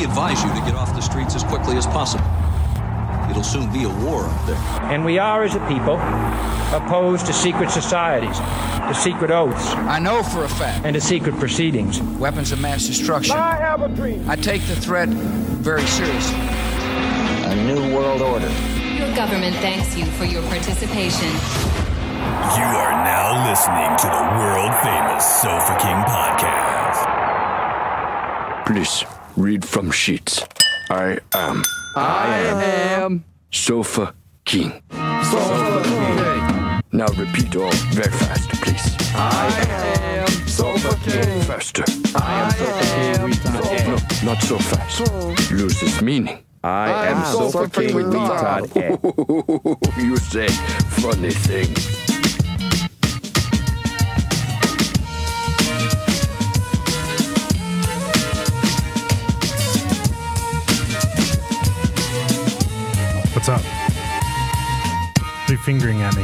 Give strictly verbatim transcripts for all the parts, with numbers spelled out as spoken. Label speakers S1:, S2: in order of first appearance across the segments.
S1: advise you to get off the streets as quickly as possible. It'll soon be a war up there.
S2: And we are, as a people, opposed to secret societies, to secret oaths.
S3: I know for a fact.
S2: And to secret proceedings.
S3: Weapons of mass destruction.
S2: I have a dream.
S3: I take the threat very seriously.
S2: A new world order.
S4: Your government thanks you for your participation.
S5: You are now listening to the world-famous Sofa King podcast.
S6: Please, read from sheets. I am...
S3: I am...
S6: Sofa King.
S3: Sofa King.
S6: Now repeat all very fast, please.
S3: I am Sofa King.
S6: Faster.
S3: I am Sofa King.
S6: No, not so fast. Loses meaning.
S7: I, I am Sofa King retard.
S6: You say funny things.
S8: What's up? Are you fingering at me?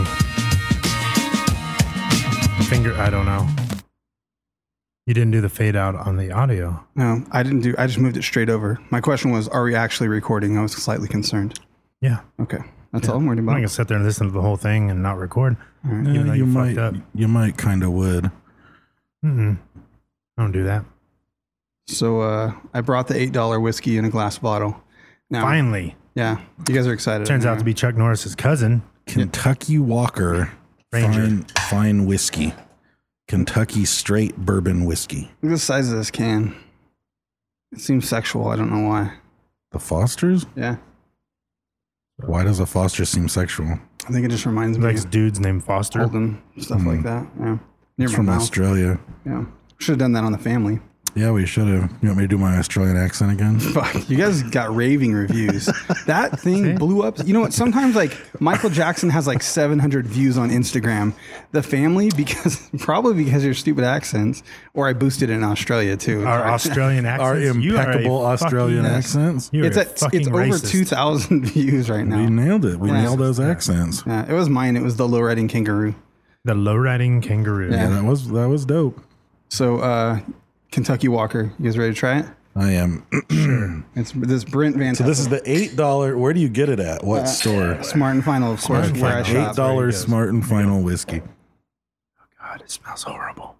S8: Finger, I don't know. You didn't do the fade out on the audio.
S9: No, I didn't do, I just moved it straight over. My question was, are we actually recording? I was slightly concerned.
S8: Yeah.
S9: Okay. That's
S8: yeah.
S9: all I'm worried about.
S8: I'm not going to sit there and listen to the whole thing and not record.
S9: Right.
S8: Even
S10: yeah,
S8: though
S10: you,
S8: you
S10: might,
S8: up.
S10: you might kind of would.
S8: Mm-mm. I don't do that.
S9: So uh, I brought the eight dollar whiskey in a glass bottle. Now,
S8: Finally.
S9: Yeah. You guys are excited.
S8: Turns out to be Chuck Norris's cousin.
S10: Kentucky Walker
S8: Ranger.
S10: Fine, fine whiskey. Kentucky straight bourbon whiskey.
S9: Look at the size of this can. It seems sexual. I don't know why.
S10: The Fosters?
S9: Yeah.
S10: Why does a Foster seem sexual?
S9: I think it just reminds me
S8: Likes
S9: of
S8: dudes named Foster.
S9: Holden, stuff
S10: Mm.
S9: like that. Yeah. Near
S10: It's
S9: my
S10: from
S9: mouth.
S10: Australia.
S9: Yeah. Should have done that on The Family.
S10: Yeah, we should have. You want me to do my Australian accent again?
S9: Fuck, you guys got raving reviews. That thing
S8: See?
S9: blew up. You know what? Sometimes like Michael Jackson has like seven hundred views on Instagram. The Family, because probably because of your stupid accents, or I boosted it in Australia too.
S8: Our Australian accents.
S10: Our
S8: You are a
S10: impeccable Australian
S8: fucking-
S10: accents.
S8: You are
S9: It's
S8: a
S9: at
S8: fucking
S9: it's over
S8: racist.
S9: two thousand views right now.
S10: We nailed it. We
S9: Yeah.
S10: nailed those accents.
S9: Yeah, it was mine. It was the low riding kangaroo.
S8: The low-riding kangaroo.
S10: Yeah, that was that was dope.
S9: So uh, Kentucky Walker, you guys ready to try it?
S10: I am.
S9: It's this Brent Van.
S10: So this is the eight dollar. Where do you get it at? What
S9: Uh,
S10: store?
S9: Smart and Final, of course,
S8: and
S9: where I
S8: Final.
S9: shop.
S10: Eight dollars Smart and Final whiskey.
S8: God, it smells horrible.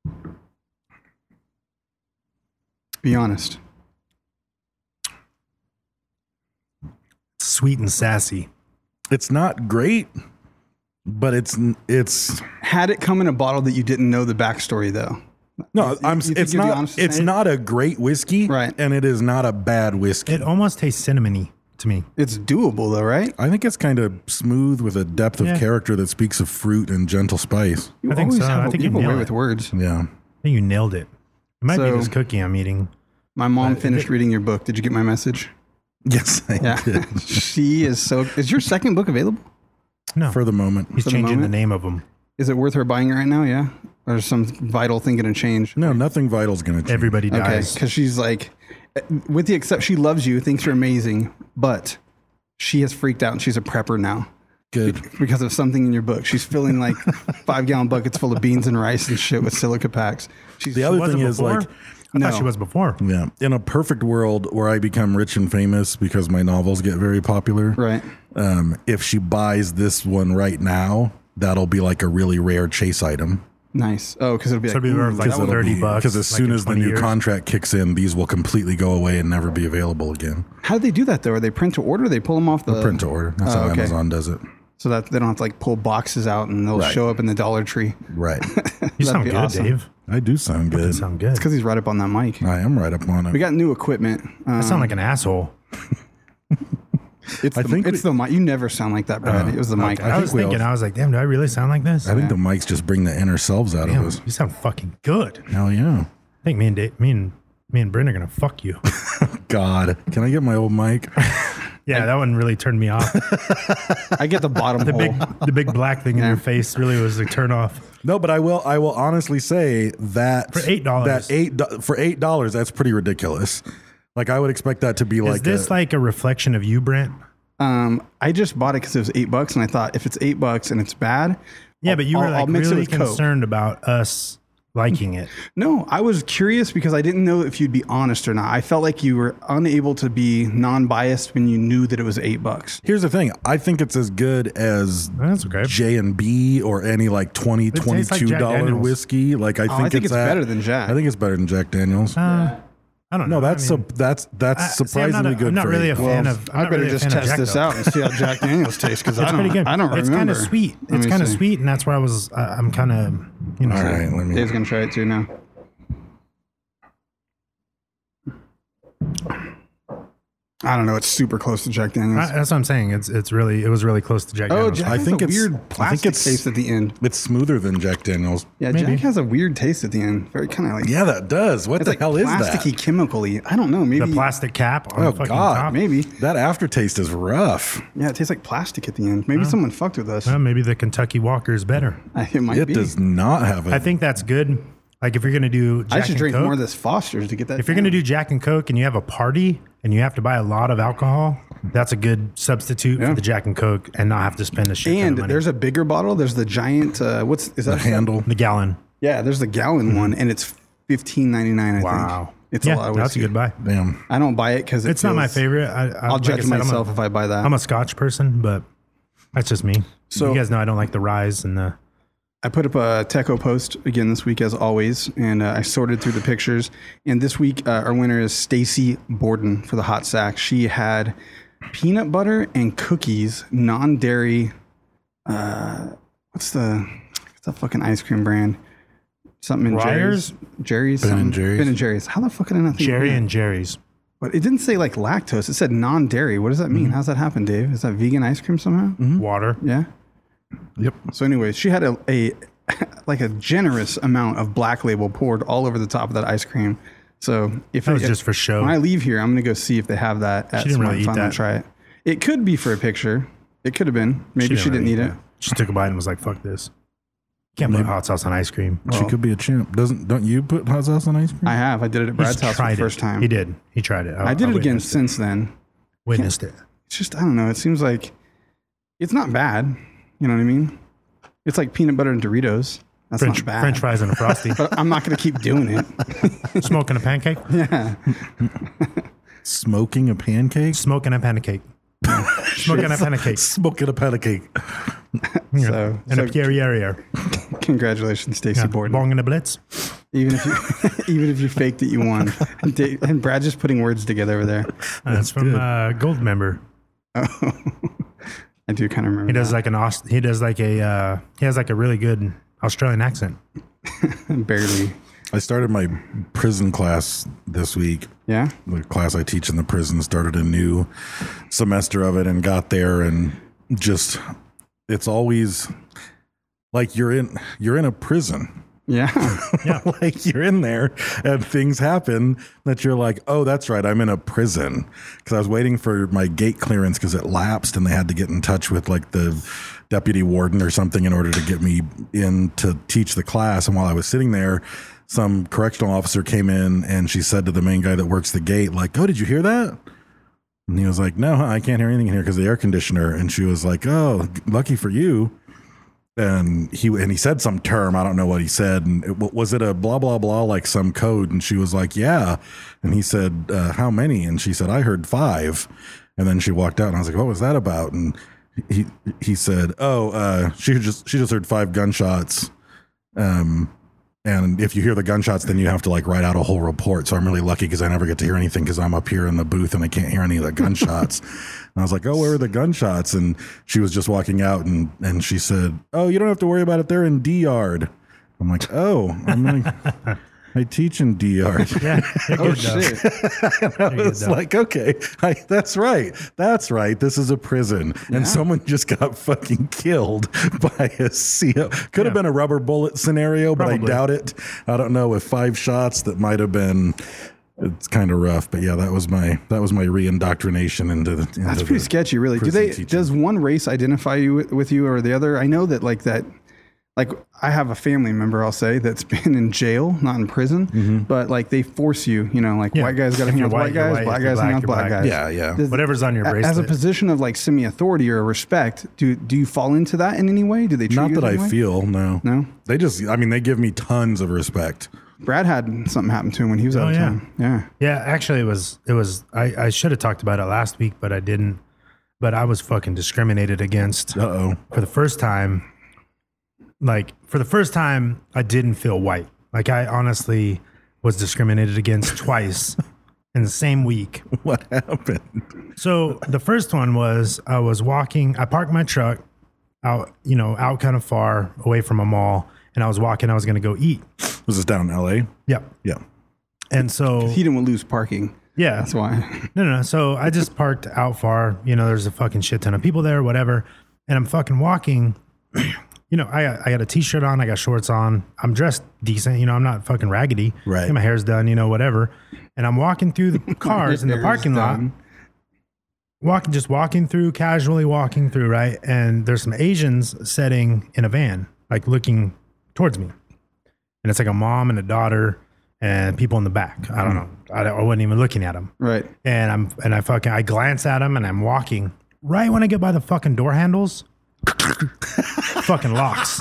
S9: Be honest.
S8: Sweet and sassy.
S10: It's not great, but it's it's
S9: Had it come in a bottle that you didn't know the backstory, though.
S10: no.
S9: You-
S10: I'm.
S9: you think
S10: It's
S9: you'd be
S10: not.
S9: honest to
S10: It's
S9: say?
S10: not a great whiskey,
S9: Right.
S10: And it is not a bad whiskey.
S8: It almost tastes cinnamony to me.
S9: It's doable, though, right?
S10: I think it's kind of smooth with a depth of
S8: Yeah.
S10: character that speaks of fruit and gentle spice.
S9: You
S8: I think
S9: always
S8: so.
S9: have
S8: I
S9: a-
S8: think
S9: you
S8: you
S9: have a way
S8: nailed
S9: with
S8: it.
S9: words.
S10: Yeah.
S8: I think you nailed it. It might
S9: So-
S8: be this cookie I'm eating.
S9: My mom
S8: But-
S9: finished reading your book. Did you get my message?
S10: Yes, I
S9: Yeah.
S10: did.
S9: She is so. Is your second book available?
S8: No,
S10: For the moment.
S8: he's
S9: for the
S8: changing the
S9: moment?
S8: name of them.
S9: Is it worth her buying it right now? Yeah. Or is some vital thing going to change?
S10: No, nothing vital's going to change.
S8: Everybody
S9: Okay.
S8: dies.
S9: Because she's like, with the except she loves you, thinks you're amazing, but she has freaked out and she's a prepper now
S10: Good.
S9: because of something in your book. She's filling like five gallon buckets full of beans and rice and shit with silica packs. She's
S10: The other
S8: Was
S10: thing
S8: it
S10: is
S8: before?
S10: like,
S8: I
S9: No.
S8: thought she was before.
S10: yeah, in a perfect world where I become rich and famous because my novels get very popular,
S9: right.
S10: um, if she buys this one right now, that'll be like a really rare chase item.
S9: Nice. Oh, because it'll be
S8: So
S9: like,
S8: it'll be
S9: ooh,
S8: worth like
S9: that would-
S8: thirty bucks.
S10: Because as
S8: like
S10: soon
S8: in
S10: as the
S8: twenty
S10: new
S8: years.
S10: contract kicks in, these will completely go away and never be available again.
S9: How do they do that though? Are they print to order? Or they pull them off the
S10: Print to order. That's
S9: Oh,
S10: how
S9: okay.
S10: Amazon does it.
S9: so that they don't have to like pull boxes out and they'll
S10: Right.
S9: show up in the Dollar Tree.
S10: Right.
S8: You
S9: That'd
S8: sound
S9: be
S8: good,
S9: awesome.
S8: Dave.
S10: I do sound
S8: You
S10: good.
S8: sound good.
S9: It's because he's right up on that mic.
S10: I am right up on it.
S9: We got new equipment. Um,
S8: I sound like an asshole.
S9: it's
S10: I
S9: the,
S10: think
S9: it's
S10: we-
S9: the mic. You never sound like that, Brad.
S10: Oh,
S9: it was the mic.
S10: okay.
S8: I,
S10: I think
S8: was
S10: we
S8: thinking,
S10: all-
S8: I was like, damn, do I really sound like this?
S10: I think the mics just bring the inner selves out
S8: Damn,
S10: of us.
S8: you sound fucking good.
S10: Hell yeah.
S8: I think me and Dave, me and me and Brent are gonna fuck you.
S10: God. Can I get my old mic?
S8: Yeah, that one really turned me off.
S9: I get the bottom
S8: The
S9: hole.
S8: big, the big black thing in
S9: Yeah.
S8: your face really was a turn off.
S10: No, but I will. I will honestly say that
S8: For eight dollars.
S10: that eight do- for eight dollars, that's pretty ridiculous. Like I would expect that to be like.
S8: Is this
S10: a,
S8: like a reflection of you, Brent?
S9: Um, I just bought it because it was eight bucks, and I thought if it's eight bucks and it's bad,
S8: Yeah,
S9: I'll-
S8: but you were
S9: I'll-
S8: like
S9: I'll mix it
S8: really
S9: with Coke.
S8: concerned about us
S2: liking it.
S9: No, I was curious because I didn't know if you'd be honest or not. I felt like you were unable to be non-biased when you knew that it was eight bucks.
S10: Here's the thing. I think it's as good as
S2: That's okay.
S10: J and B or any like twenty,
S2: tastes like
S10: twenty-two
S2: Jack
S10: dollar
S2: Daniels.
S10: whiskey. Like I
S9: Oh,
S10: think,
S9: I think
S10: it's,
S9: it's
S10: that.
S9: better than Jack.
S10: I think it's better than Jack Daniels.
S2: Uh, I don't know.
S10: no, that's
S2: I mean,
S10: su- that's that's
S2: I- see, I'm
S10: surprisingly
S2: not a-
S10: good.
S2: I'm not
S10: for
S2: really
S10: eight
S2: a
S10: bucks.
S2: fan of. I'm
S9: I
S2: not
S9: better
S2: really a
S9: just
S2: fan of
S9: test
S2: Jack,
S9: this
S2: though.
S9: out and see how Jack Daniels tastes because I
S2: It's
S9: don't.
S2: pretty good.
S9: I don't
S2: It's
S9: remember.
S2: kind of sweet.
S9: Let
S2: It's
S9: me
S2: kind of
S9: see.
S2: sweet, and that's why I was. Uh, I'm kind of, you know.
S10: All right, let me.
S9: Dave's gonna try it too now. I don't know. It's super close to Jack Daniels.
S2: I, that's what I'm saying. It's it's really it was really close to Jack
S9: oh,
S2: Daniels.
S9: Jack
S10: I
S9: has
S10: think
S9: a
S10: it's-
S9: weird
S10: I think
S9: plastic
S10: it's-
S9: taste at the end.
S10: It's smoother than Jack Daniels.
S9: Yeah,
S2: Maybe.
S9: Jack has a weird taste at the end. Very kind of like
S10: Yeah, that does. What
S9: it's
S10: the
S9: like
S10: hell is that?
S9: plasticky, chemically. I don't know. Maybe
S2: the plastic cap on
S10: Oh
S2: the fucking
S10: God,
S2: top.
S9: maybe.
S10: that aftertaste is rough.
S9: Yeah, it tastes like plastic at the end. Maybe someone fucked with us.
S2: Well, maybe the Kentucky Walker is better.
S9: I- it might
S10: It
S9: be.
S10: does not have a.
S2: I think that's good. Like if you're gonna do Jack
S9: I should
S2: and
S9: drink
S2: Coke,
S9: more of this Foster's to get that.
S2: if you're
S9: down.
S2: gonna do Jack and Coke and you have a party and you have to buy a lot of alcohol, that's a good substitute
S9: Yeah.
S2: for the Jack and Coke and not have to spend a shit ton
S9: and
S2: of money.
S9: there's a bigger bottle. There's the giant. Uh, what's is
S10: the
S9: that
S10: handle.
S2: the gallon.
S9: Yeah, there's the gallon one, and it's fifteen ninety nine. I
S2: Wow,
S9: think it's
S2: yeah,
S9: a lot of
S2: that's a
S9: whiskey.
S2: good buy.
S10: Damn.
S9: I don't buy it because
S2: It's not my favorite. I, I,
S9: I'll
S2: like I
S9: judge
S2: said, I'm
S9: myself
S2: a-
S9: if I buy that.
S2: I'm a Scotch person, but that's just me.
S9: So-
S2: you guys know I don't like the rise and the.
S9: I put up a Techo post again this week as always, and uh, I sorted through the pictures. And this week, uh, our winner is Stacy Borden for the hot sack. She had peanut butter and cookies, non-dairy. Uh, what's the what's that fucking ice cream brand? Something in
S2: Ryers?
S9: Jerry's. Jerry's.
S10: Ben and
S9: something-
S10: Jerry's.
S9: Ben and Jerry's. How the fuck did I not think of
S2: Jerry
S9: that?
S2: and Jerry's.
S9: But it didn't say like lactose. It said non-dairy. What does that mean? How's that happen, Dave? Is that vegan ice cream somehow?
S2: Water.
S9: Yeah.
S10: Yep.
S9: So, anyways, she had a, a like a generous amount of Black Label poured all over the top of that ice cream. So, if
S2: That was
S9: if-
S2: just for show.
S9: when I leave here, I'm gonna go see if they have that at
S2: She didn't
S9: Smart
S2: really eat
S9: Fun and
S2: that.
S9: try it. It could be for a picture. It could have been. Maybe she didn't,
S2: really
S9: eat it.
S2: that. She took a bite and was like, "Fuck this." Can't put hot sauce on ice cream.
S10: she could be a champ. Doesn't don't you put hot sauce on ice cream?
S9: I have. I did it at Brad's
S2: He's
S9: house for the
S2: tried
S9: first
S2: it.
S9: time.
S2: He did. He tried it.
S9: I did it again
S2: witnessed
S9: since then.
S2: Witnessed it.
S9: It's just I don't know. It seems like it's not bad. You know what I mean? It's like peanut butter and Doritos. That's
S2: French
S9: not bad.
S2: French fries and a frosty.
S9: But I'm not going to keep doing it.
S2: Smoking a pancake.
S9: Yeah.
S10: Smoking a pancake.
S2: Smoking a pancake. Smoking a pancake.
S10: Smoking a pancake.
S9: So,
S2: And
S9: so
S2: a Pierre
S9: congratulations, Stacy
S2: yeah.
S9: Borden.
S2: Bong and a blitz.
S9: Even if you, even if you faked that you won, and, Dave, and Brad just putting words together over there.
S2: Uh, That's from uh, Gold Member.
S9: I do kind of remember.
S2: He does
S9: that.
S2: like an Aust- he does like a uh, he has like a really good Australian accent.
S9: barely.
S10: I started my prison class this week.
S9: Yeah.
S10: The class I teach in the prison started a new semester of it and got there and just it's always like you're in you're in a prison.
S9: Yeah.
S10: Like you're in there and things happen that you're like, oh, that's right, I'm in a prison. Because I was waiting for my gate clearance because it lapsed and they had to get in touch with like the deputy warden or something in order to get me in to teach the class. And while I was sitting there, some correctional officer came in and she said to the main guy that works the gate, like, oh, did you hear that? And he was like, no, I can't hear anything in here because of the air conditioner. And she was like, oh, lucky for you. And he and he said some term, I don't know what he said. And it, was it a blah, blah, blah, like some code? And she was like, yeah. And he said, uh, how many? And she said, I heard five. And then she walked out and I was like, what was that about? And he he said, oh, uh, she just she just heard five gunshots. Um, and if you hear the gunshots, then you have to like write out a whole report. So I'm really lucky because I never get to hear anything because I'm up here in the booth and I can't hear any of the gunshots. And I was like, oh, where are the gunshots? And she was just walking out and, and she said, oh, you don't have to worry about it. They're in D yard. I'm like, oh, I'm like, I teach in D yard.
S2: Yeah. You're
S9: Oh
S2: good, though.
S9: shit.
S10: And I was like, okay, I, that's right. That's right. This is a prison. And someone just got fucking killed by a C O. Could have
S2: Yeah.
S10: been a rubber bullet scenario, but
S2: Probably.
S10: I doubt it. I don't know. With five shots, that might have been. It's kind of rough, but yeah, that was my that was my re-indoctrination into the. Into
S9: That's pretty
S10: the
S9: sketchy, really. Do
S10: prison
S9: they?
S10: teaching.
S9: Does one race identify you with, with you or the other? I know that like that. like I have a family member, I'll say, that's been in jail, not in prison,
S10: Mm-hmm.
S9: but like they force you, you know, like
S2: Yeah.
S9: white guys got to
S2: If
S9: hang
S2: you're
S9: out with white
S2: white, you're
S9: guys,
S2: white.
S9: black
S2: If you're
S9: guys hang out with
S2: black,
S9: black
S2: you're
S9: guys.
S10: black. Yeah, yeah.
S9: Does-
S2: Whatever's on your
S9: a- As a
S2: bracelet.
S9: position of like semi-authority or respect, do do you fall into that in any way? Do they treat
S10: Not
S9: you
S10: that I
S9: any way?
S10: feel, no.
S9: No?
S10: They just, I mean, they give me tons of respect.
S9: Brad had something happen to him when he was out
S2: Oh,
S9: of
S2: yeah.
S9: town. Yeah.
S2: Yeah, actually, it was it was. I, I should have talked about it last week, but I didn't. But I was fucking discriminated against
S10: Uh oh.
S2: for the first time. Like for the first time, I didn't feel white. Like I honestly was discriminated against twice in the same week.
S10: What happened?
S2: So the first one was I was walking. I parked my truck out, you know, out kind of far away from a mall, and I was walking. I was going to go eat.
S10: Was this down in L A?
S2: Yep.
S10: Yeah.
S2: And so
S9: He didn't want to lose parking.
S2: yeah,
S9: That's why.
S2: No, no, no. So I just parked out far. You know, there's a fucking shit ton of people there, whatever. And I'm fucking walking. You know, I got, I got a t-shirt on. I got shorts on. I'm dressed decent. You know, I'm not fucking raggedy.
S10: Right.
S2: And my hair's done. You know, whatever. And I'm walking through the cars in the
S9: Hair's
S2: parking lot.
S9: done.
S2: Walking, just walking through, casually walking through, right? And there's some Asians sitting in a van, like looking towards me. And it's like a mom and a daughter and people in the back. I don't know. I, don't- I wasn't even looking at them.
S9: Right.
S2: And I'm and I fucking I glance at them and I'm walking. Right when I get by the fucking door handles, fucking locks.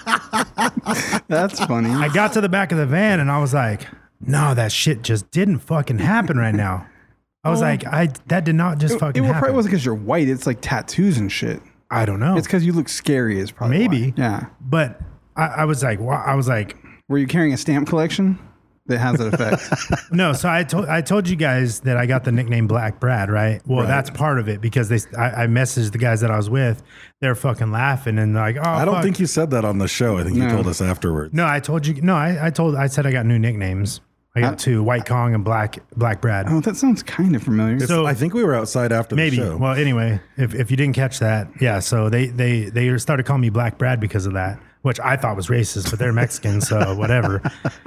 S9: That's funny.
S2: I got to the back of the van and I was like, no, that shit just didn't fucking happen right now. I was like, I that did not just
S9: it,
S2: fucking
S9: it
S2: happen.
S9: probably wasn't because you're white. It's like tattoos and shit.
S2: I don't know.
S9: It's because you look scary. Is probably
S2: Maybe.
S9: why. Yeah.
S2: But I, I was like, wa- I was like,
S9: Were you carrying a stamp collection that has that effect?
S2: no. So I told I told you guys that I got the nickname Black Brad, right? Well,
S10: Right.
S2: that's part of it because they I, I messaged the guys that I was with. They're fucking laughing and like, oh,
S10: I don't
S2: fuck.
S10: think you said that on the show. I think you
S9: No.
S10: told us afterwards.
S2: No, I told you. No, I, I told. I said I got new nicknames. I got
S9: Uh,
S2: two: White Kong and Black Black Brad.
S9: Oh, that sounds kind of familiar.
S2: So-
S10: I think we were outside after
S2: Maybe.
S10: the show.
S2: Well, anyway, if if you didn't catch that, yeah. So they they they started calling me Black Brad because of that, which I thought was racist, but they're Mexican, so whatever.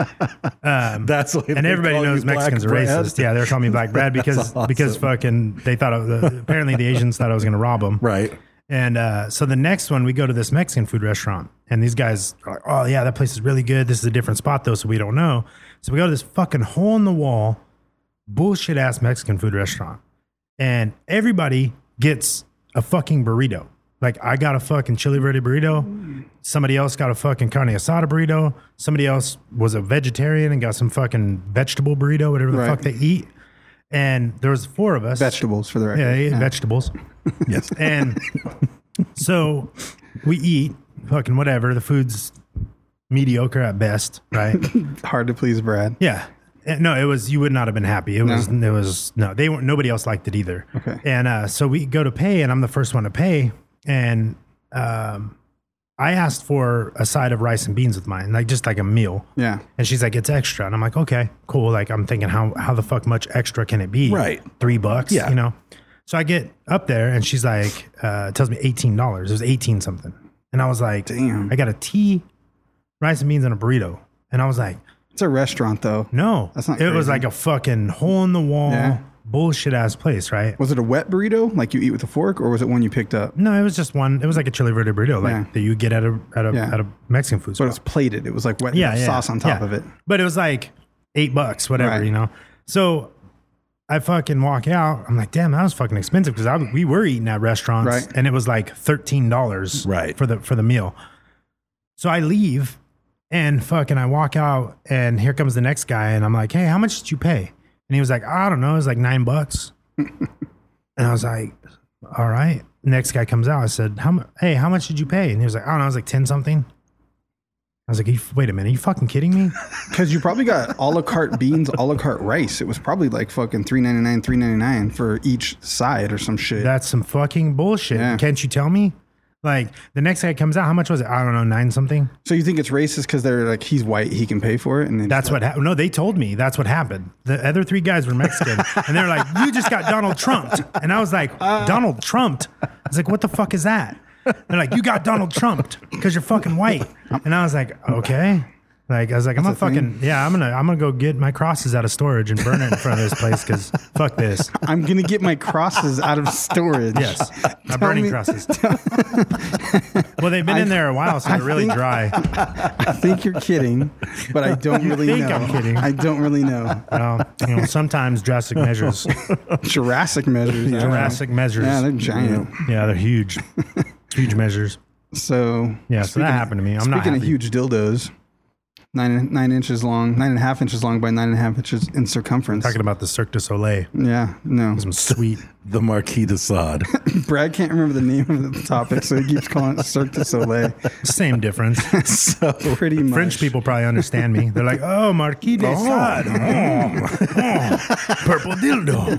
S10: That's why
S2: And
S10: they
S2: everybody
S10: call
S2: knows
S10: you Black
S2: Mexicans are
S10: Brad.
S2: racist. Yeah, they're calling me Black Brad because
S10: awesome.
S2: because fucking they thought of the, apparently the Asians thought I was going to rob them.
S10: Right.
S2: And uh, so the next one, we go to this Mexican food restaurant, and these guys are like, "Oh yeah, that place is really good. This is a different spot though, so we don't know." So we go to this fucking hole in the wall, bullshit ass Mexican food restaurant, and everybody gets a fucking burrito. Like I got a fucking chili verde burrito. Somebody else got a fucking carne asada burrito. Somebody else was a vegetarian and got some fucking vegetable burrito, whatever the
S9: Right.
S2: fuck they eat. And there was four of us.
S9: Vegetables for the record.
S2: Yeah, they ate vegetables.
S10: Yes.
S2: And so we eat fucking whatever. The food's mediocre at best, right?
S9: Hard to please Brad.
S2: Yeah. Uh, No, it was, you would not have been happy. It
S9: No?
S2: was, it was, no, they weren't, nobody else liked it either.
S9: Okay.
S2: And uh, so we go to pay, and I'm the first one to pay. And um, I asked for a side of rice and beans with mine, like just like a meal.
S9: Yeah.
S2: And she's like, it's extra. And I'm like, okay, cool. Like, I'm thinking, how, how the fuck much extra can it be?
S10: Right.
S2: Three bucks,
S10: Yeah.
S2: you know? So I get up there and she's like, uh, tells me eighteen dollars. It was eighteen something. And I was like,
S9: Damn.
S2: I got a tea, rice and beans, and a burrito. And I was like,
S9: It's a restaurant though.
S2: no,
S9: That's not
S2: it was
S9: crazy.
S2: like a fucking hole in the wall,
S9: Yeah.
S2: bullshit ass place, right?
S9: Was it a wet burrito like you eat with a fork, or was it one you picked up?
S2: No, it was just one. It was like a chili verde burrito, like
S9: Yeah.
S2: that you get at a at a,
S9: Yeah.
S2: at a Mexican food
S9: So
S2: spot.
S9: it's plated. It was like wet
S2: yeah, yeah,
S9: sauce on top
S2: yeah.
S9: of it.
S2: But it was like eight bucks, whatever,
S9: Right.
S2: you know. So I fucking walk out. I'm like, damn, that was fucking expensive because I we were eating at restaurants,
S9: Right.
S2: and it was like thirteen dollars,
S10: Right.
S2: for the for the meal. So I leave, and fucking I walk out, and here comes the next guy, and I'm like, hey, how much did you pay? And he was like, I don't know, it was like nine bucks. And I was like, all right. Next guy comes out. I said, how much? Hey, how much did you pay? And he was like, I don't know, it was like ten something. I was like, "You- wait a minute, are you fucking kidding me?
S9: Because you probably got a la carte beans, a la carte rice. It was probably like fucking three ninety nine, three ninety nine for each side or some shit.
S2: That's some fucking bullshit.
S9: Yeah.
S2: Can't you tell me? Like the next guy comes out, how much was it? I don't know, nine something.
S9: So you think it's racist because they're like he's white, he can pay for it, and then
S2: That's what happened. No, they told me that's what happened. The other three guys were Mexican, and they're like, "You just got Donald Trumped," and I was like, "Donald Trumped?" I was like, "What the fuck is that?" They're like, "You got Donald Trumped because you're fucking white," and I was like, "Okay." Like I was like, I'm gonna
S9: That's a
S2: fucking
S9: thing?
S2: yeah, I'm gonna I'm gonna go get my crosses out of storage and burn it in front of this place because fuck this.
S9: I'm gonna get my crosses out of storage.
S2: Yes, my
S9: Tell
S2: burning
S9: me-
S2: crosses. Well, they've been in there a while, so they're really
S9: think-
S2: dry.
S9: I think you're kidding, but I don't really
S2: think
S9: know.
S2: I'm kidding.
S9: I don't really know.
S2: Well, you know, sometimes drastic measures,
S9: Jurassic measures. I don't know.
S2: Jurassic measures.
S9: Yeah, they're giant.
S2: Yeah, they're huge, huge measures.
S9: So
S2: Yeah, so that happened to me. I'm not
S9: speaking of
S2: happy.
S9: huge dildos, nine nine inches long, nine and a half inches long by nine and a half inches in circumference.
S2: Talking about the Cirque du Soleil,
S9: yeah, no.
S2: some sweet.
S10: The Marquis de Sade.
S9: Brad can't remember the name of the topic, so he keeps calling it Cirque du Soleil.
S2: Same difference.
S10: So
S9: Pretty much.
S2: French people probably understand me. They're like, "Oh, Marquis de Sade, oh, oh, purple dildo."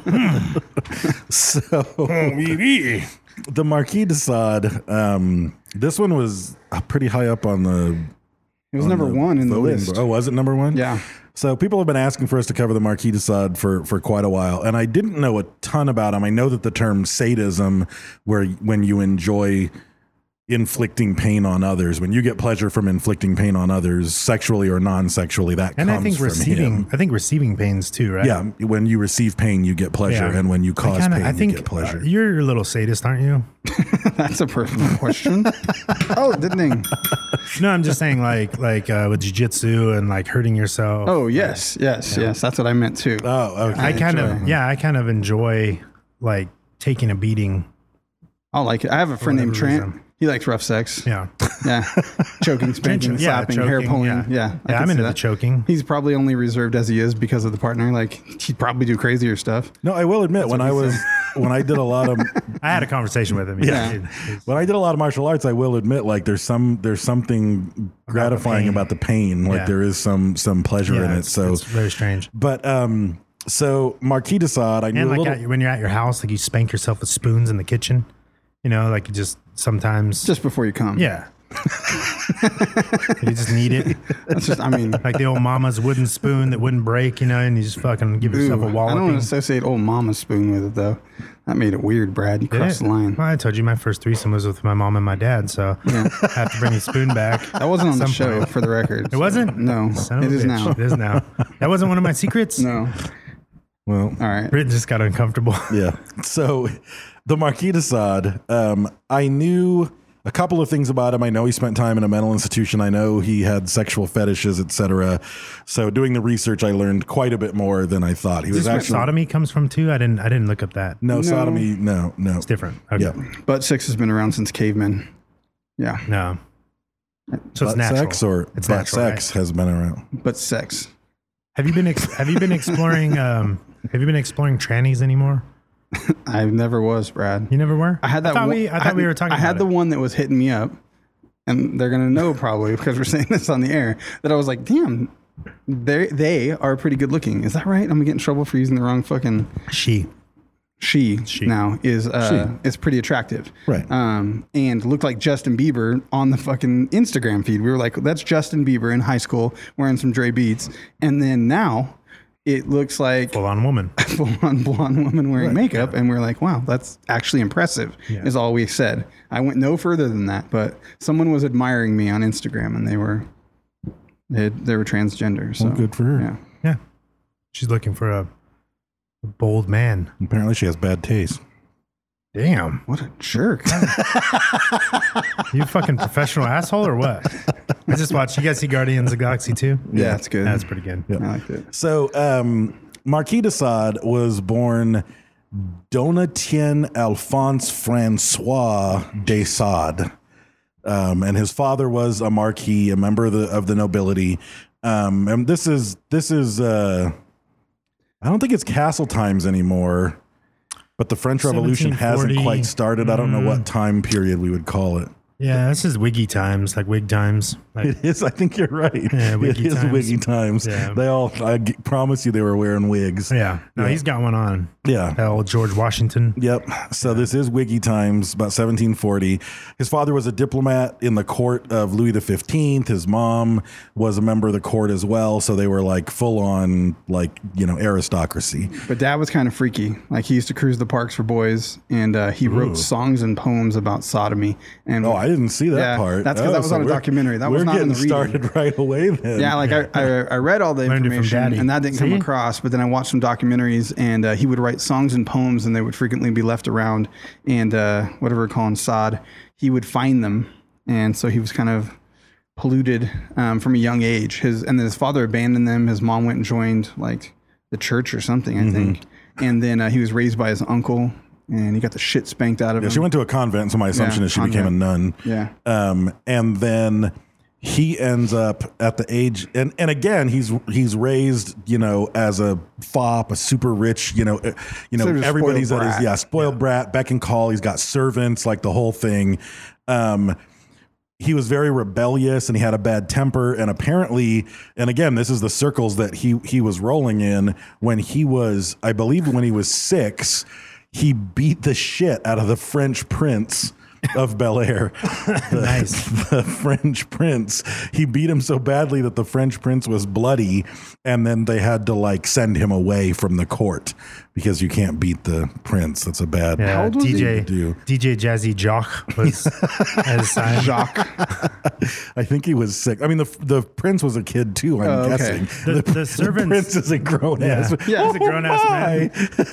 S2: Mm.
S10: so
S2: Oh, oui, oui.
S10: the Marquis de Sade. Um, this one was pretty high up on the.
S9: It was
S10: on
S9: number one in the
S10: voting
S9: list.
S10: board. Oh, was it number one?
S9: Yeah.
S10: So people have been asking for us to cover the Marquis de Sade for, for quite a while, and I didn't know a ton about him. I know that the term sadism, where when you enjoy inflicting pain on others, when you get pleasure from inflicting pain on others, sexually or non-sexually, that
S2: And
S10: comes
S2: I think
S10: from
S2: receiving,
S10: him.
S2: I think receiving pains too, right?
S10: Yeah, when you receive pain, you get pleasure,
S2: Yeah.
S10: and when you cause
S2: I kinda,
S10: pain,
S2: I think
S10: you get pleasure.
S2: uh, you're a little sadist, aren't you?
S9: That's a personal question. Oh, didn't he?
S2: No, I'm just saying, like, like uh, with jujitsu and like hurting yourself.
S9: Oh, yes, yes, yes. That's what I meant too.
S10: Oh, okay.
S2: I kind
S9: enjoy.
S2: of, yeah, I kind of enjoy like taking a beating.
S9: I like it. I have a friend named
S2: whatever
S9: Trent.
S2: reason.
S9: He likes rough sex.
S2: Yeah,
S9: Yeah. Choking, spanking,
S2: yeah,
S9: slapping, hair
S2: choking,
S9: pulling.
S2: yeah.
S9: Yeah.
S2: Yeah,
S9: I can
S2: I'm
S9: see
S2: into the
S9: that.
S2: choking.
S9: He's probably only reserved as he is because of the partner. Like, he'd probably do crazier stuff.
S10: No, I will admit when I was when I did a lot of
S2: I had a conversation with him.
S9: Yeah.
S2: He- he's-
S10: when I did a lot of martial arts, I will admit like there's some there's something gratifying
S2: pain.
S10: about the pain. Like
S2: Yeah.
S10: there is some some pleasure
S2: yeah,
S10: in it.
S2: it's,
S10: So,
S2: it's very strange.
S10: but um, so Marquis de Sade, I knew
S2: And
S10: a
S2: like
S10: little.
S2: at, when you're at your house, like you spank yourself with spoons in the kitchen. You know, like you just sometimes.
S9: Just before you come.
S2: yeah. You just need it.
S9: That's just, I mean,
S2: Like the old mama's wooden spoon that wouldn't break, you know, and you just fucking give yourself
S9: ooh,
S2: a
S9: I don't want
S2: walloping.
S9: to associate old mama's spoon with it, though. That made it weird, Brad. You
S2: Did
S9: crossed
S2: it?
S9: the line.
S2: Well, I told you my first threesome was with my mom and my dad, so I have to bring the spoon back.
S9: That wasn't on the
S2: Some
S9: show,
S2: point.
S9: for the record.
S2: It wasn't?
S9: No,
S2: Son of
S9: it
S2: a
S9: is
S2: bitch.
S9: now.
S2: It is now. That wasn't one of my secrets?
S9: No.
S10: well,
S9: All right.
S2: Britt just got uncomfortable.
S10: yeah. So the Marquis de Sade, um, I knew a couple of things about him. I know he spent time in a mental institution. I know he had sexual fetishes, et cetera. So doing the research, I learned quite a bit more than I thought. He
S2: Is
S10: was
S2: this where
S10: actually
S2: sodomy comes from too? I didn't I didn't look up that.
S10: no,
S9: No.
S10: sodomy. No, no,
S2: It's different. Okay.
S10: Yeah.
S9: Butt sex has been around since cavemen. Yeah.
S2: No. So it's
S10: Butt
S2: natural.
S10: sex or
S2: it's
S10: butt
S2: natural,
S10: sex
S2: right?
S10: has been around.
S9: But sex.
S2: Have you been ex- have you been exploring um have you been exploring trannies anymore?
S9: I never was, Brad.
S2: You never were?
S9: I had that
S2: I thought,
S9: one,
S2: we, I thought
S9: had-
S2: we were talking
S9: I had
S2: about
S9: the
S2: it.
S9: one that was hitting me up, and they're gonna know probably because we're saying this on the air that I was like, damn, they they are pretty good looking. Is that right? I'm gonna get in trouble for using the wrong fucking.
S2: She.
S9: She,
S2: She.
S9: now is uh
S10: She.
S9: is pretty attractive,
S10: Right.
S9: Um, and looked like Justin Bieber on the fucking Instagram feed. We were like, that's Justin Bieber in high school wearing some Dre Beats, and then now it looks like
S2: Full on woman.
S9: full on blonde woman wearing makeup, and we're like, wow, that's actually impressive.
S2: Yeah.
S9: Is all we said. I went no further than that, but someone was admiring me on Instagram, and they were they, they were transgender. So
S10: Well, good for her.
S9: Yeah.
S2: Yeah. She's looking for a, a bold man.
S10: Apparently, she has bad taste.
S2: Damn.
S9: What a jerk.
S2: You fucking professional asshole or what? I just watched. You guys see Guardians of the Galaxy two?
S9: Yeah, that's good.
S2: That's pretty good.
S10: Yeah.
S9: I liked it.
S10: So, um, Marquis de Sade was born Donatien Alphonse Francois de Sade. Um, and his father was a marquis, a member of the of the nobility. Um, and this is this is uh, I don't think it's castle times anymore, but the French Revolution hasn't
S2: seventeen forty.
S10: quite started. I don't know what time period we would call it.
S2: Yeah, this is Wiggy times, like wig times. Like,
S10: It is. I think you're right.
S2: Yeah,
S10: it
S2: wiggy
S10: is
S2: times.
S10: wiggy times.
S2: Yeah.
S10: They all. I g- promise you, they were wearing wigs.
S2: yeah. No,
S10: Yeah.
S2: he's got one on.
S10: Yeah.
S2: That old George Washington.
S10: Yep. So this is Wiggy times, about seventeen forty. His father was a diplomat in the court of Louis the fifteenth. His mom was a member of the court as well. So they were like full on, like, you know, aristocracy.
S9: But dad was kind of freaky. Like he used to cruise the parks for boys, and uh, he wrote songs and poems about sodomy. And
S10: Oh, I didn't see that
S9: Yeah,
S10: part.
S9: that's 'cause that was on a
S10: we're-
S9: documentary. That was
S10: we're
S9: not in
S10: getting
S9: the reading.
S10: started right away then.
S9: Yeah, like I, I, I read all the
S2: Learned it from
S9: information
S2: Daddy.
S9: and that didn't come
S2: See?
S9: across, but then I watched some documentaries and uh, he would write songs and poems and they would frequently be left around and uh, whatever we're calling sod, he would find them. And so he was kind of polluted um, from a young age. His And then his father abandoned them. His mom went and joined like the church or something, I
S10: Mm-hmm.
S9: think. And then uh, he was raised by his uncle and he got the shit spanked out of
S10: Yeah,
S9: him.
S10: she went to a convent, so my assumption
S9: Yeah,
S10: is she became a
S9: convent.
S10: nun.
S9: Yeah.
S10: Um, and then he ends up at the age, and, and again, he's he's raised, you know, as a fop, a super rich, you know, uh, you know,
S9: Sort of
S10: everybody's
S9: spoiled
S10: at his
S9: brat.
S10: yeah, spoiled brat, beck and call. He's got servants, like the whole thing. Um, he was very rebellious and he had a bad temper, and apparently, and again, this is the circles that he he was rolling in when he was, I believe, when he was six. He beat the shit out of the French prince of Bel Air. The,
S2: Nice.
S10: the French prince. He beat him so badly that the French prince was bloody, and then they had to like send him away from the court because you can't beat the prince. That's a bad
S2: Yeah,
S9: old was he?
S2: D J
S10: to do.
S2: D J Jazzy Jock was at his side.
S9: Jacques.
S10: I think he was sick. I mean, the the prince was a kid too. I'm
S9: Oh, okay.
S10: guessing
S2: The- the servants-
S10: prince is a grown
S2: Yeah.
S10: ass.
S9: Yeah,
S2: he's a grown-ass man.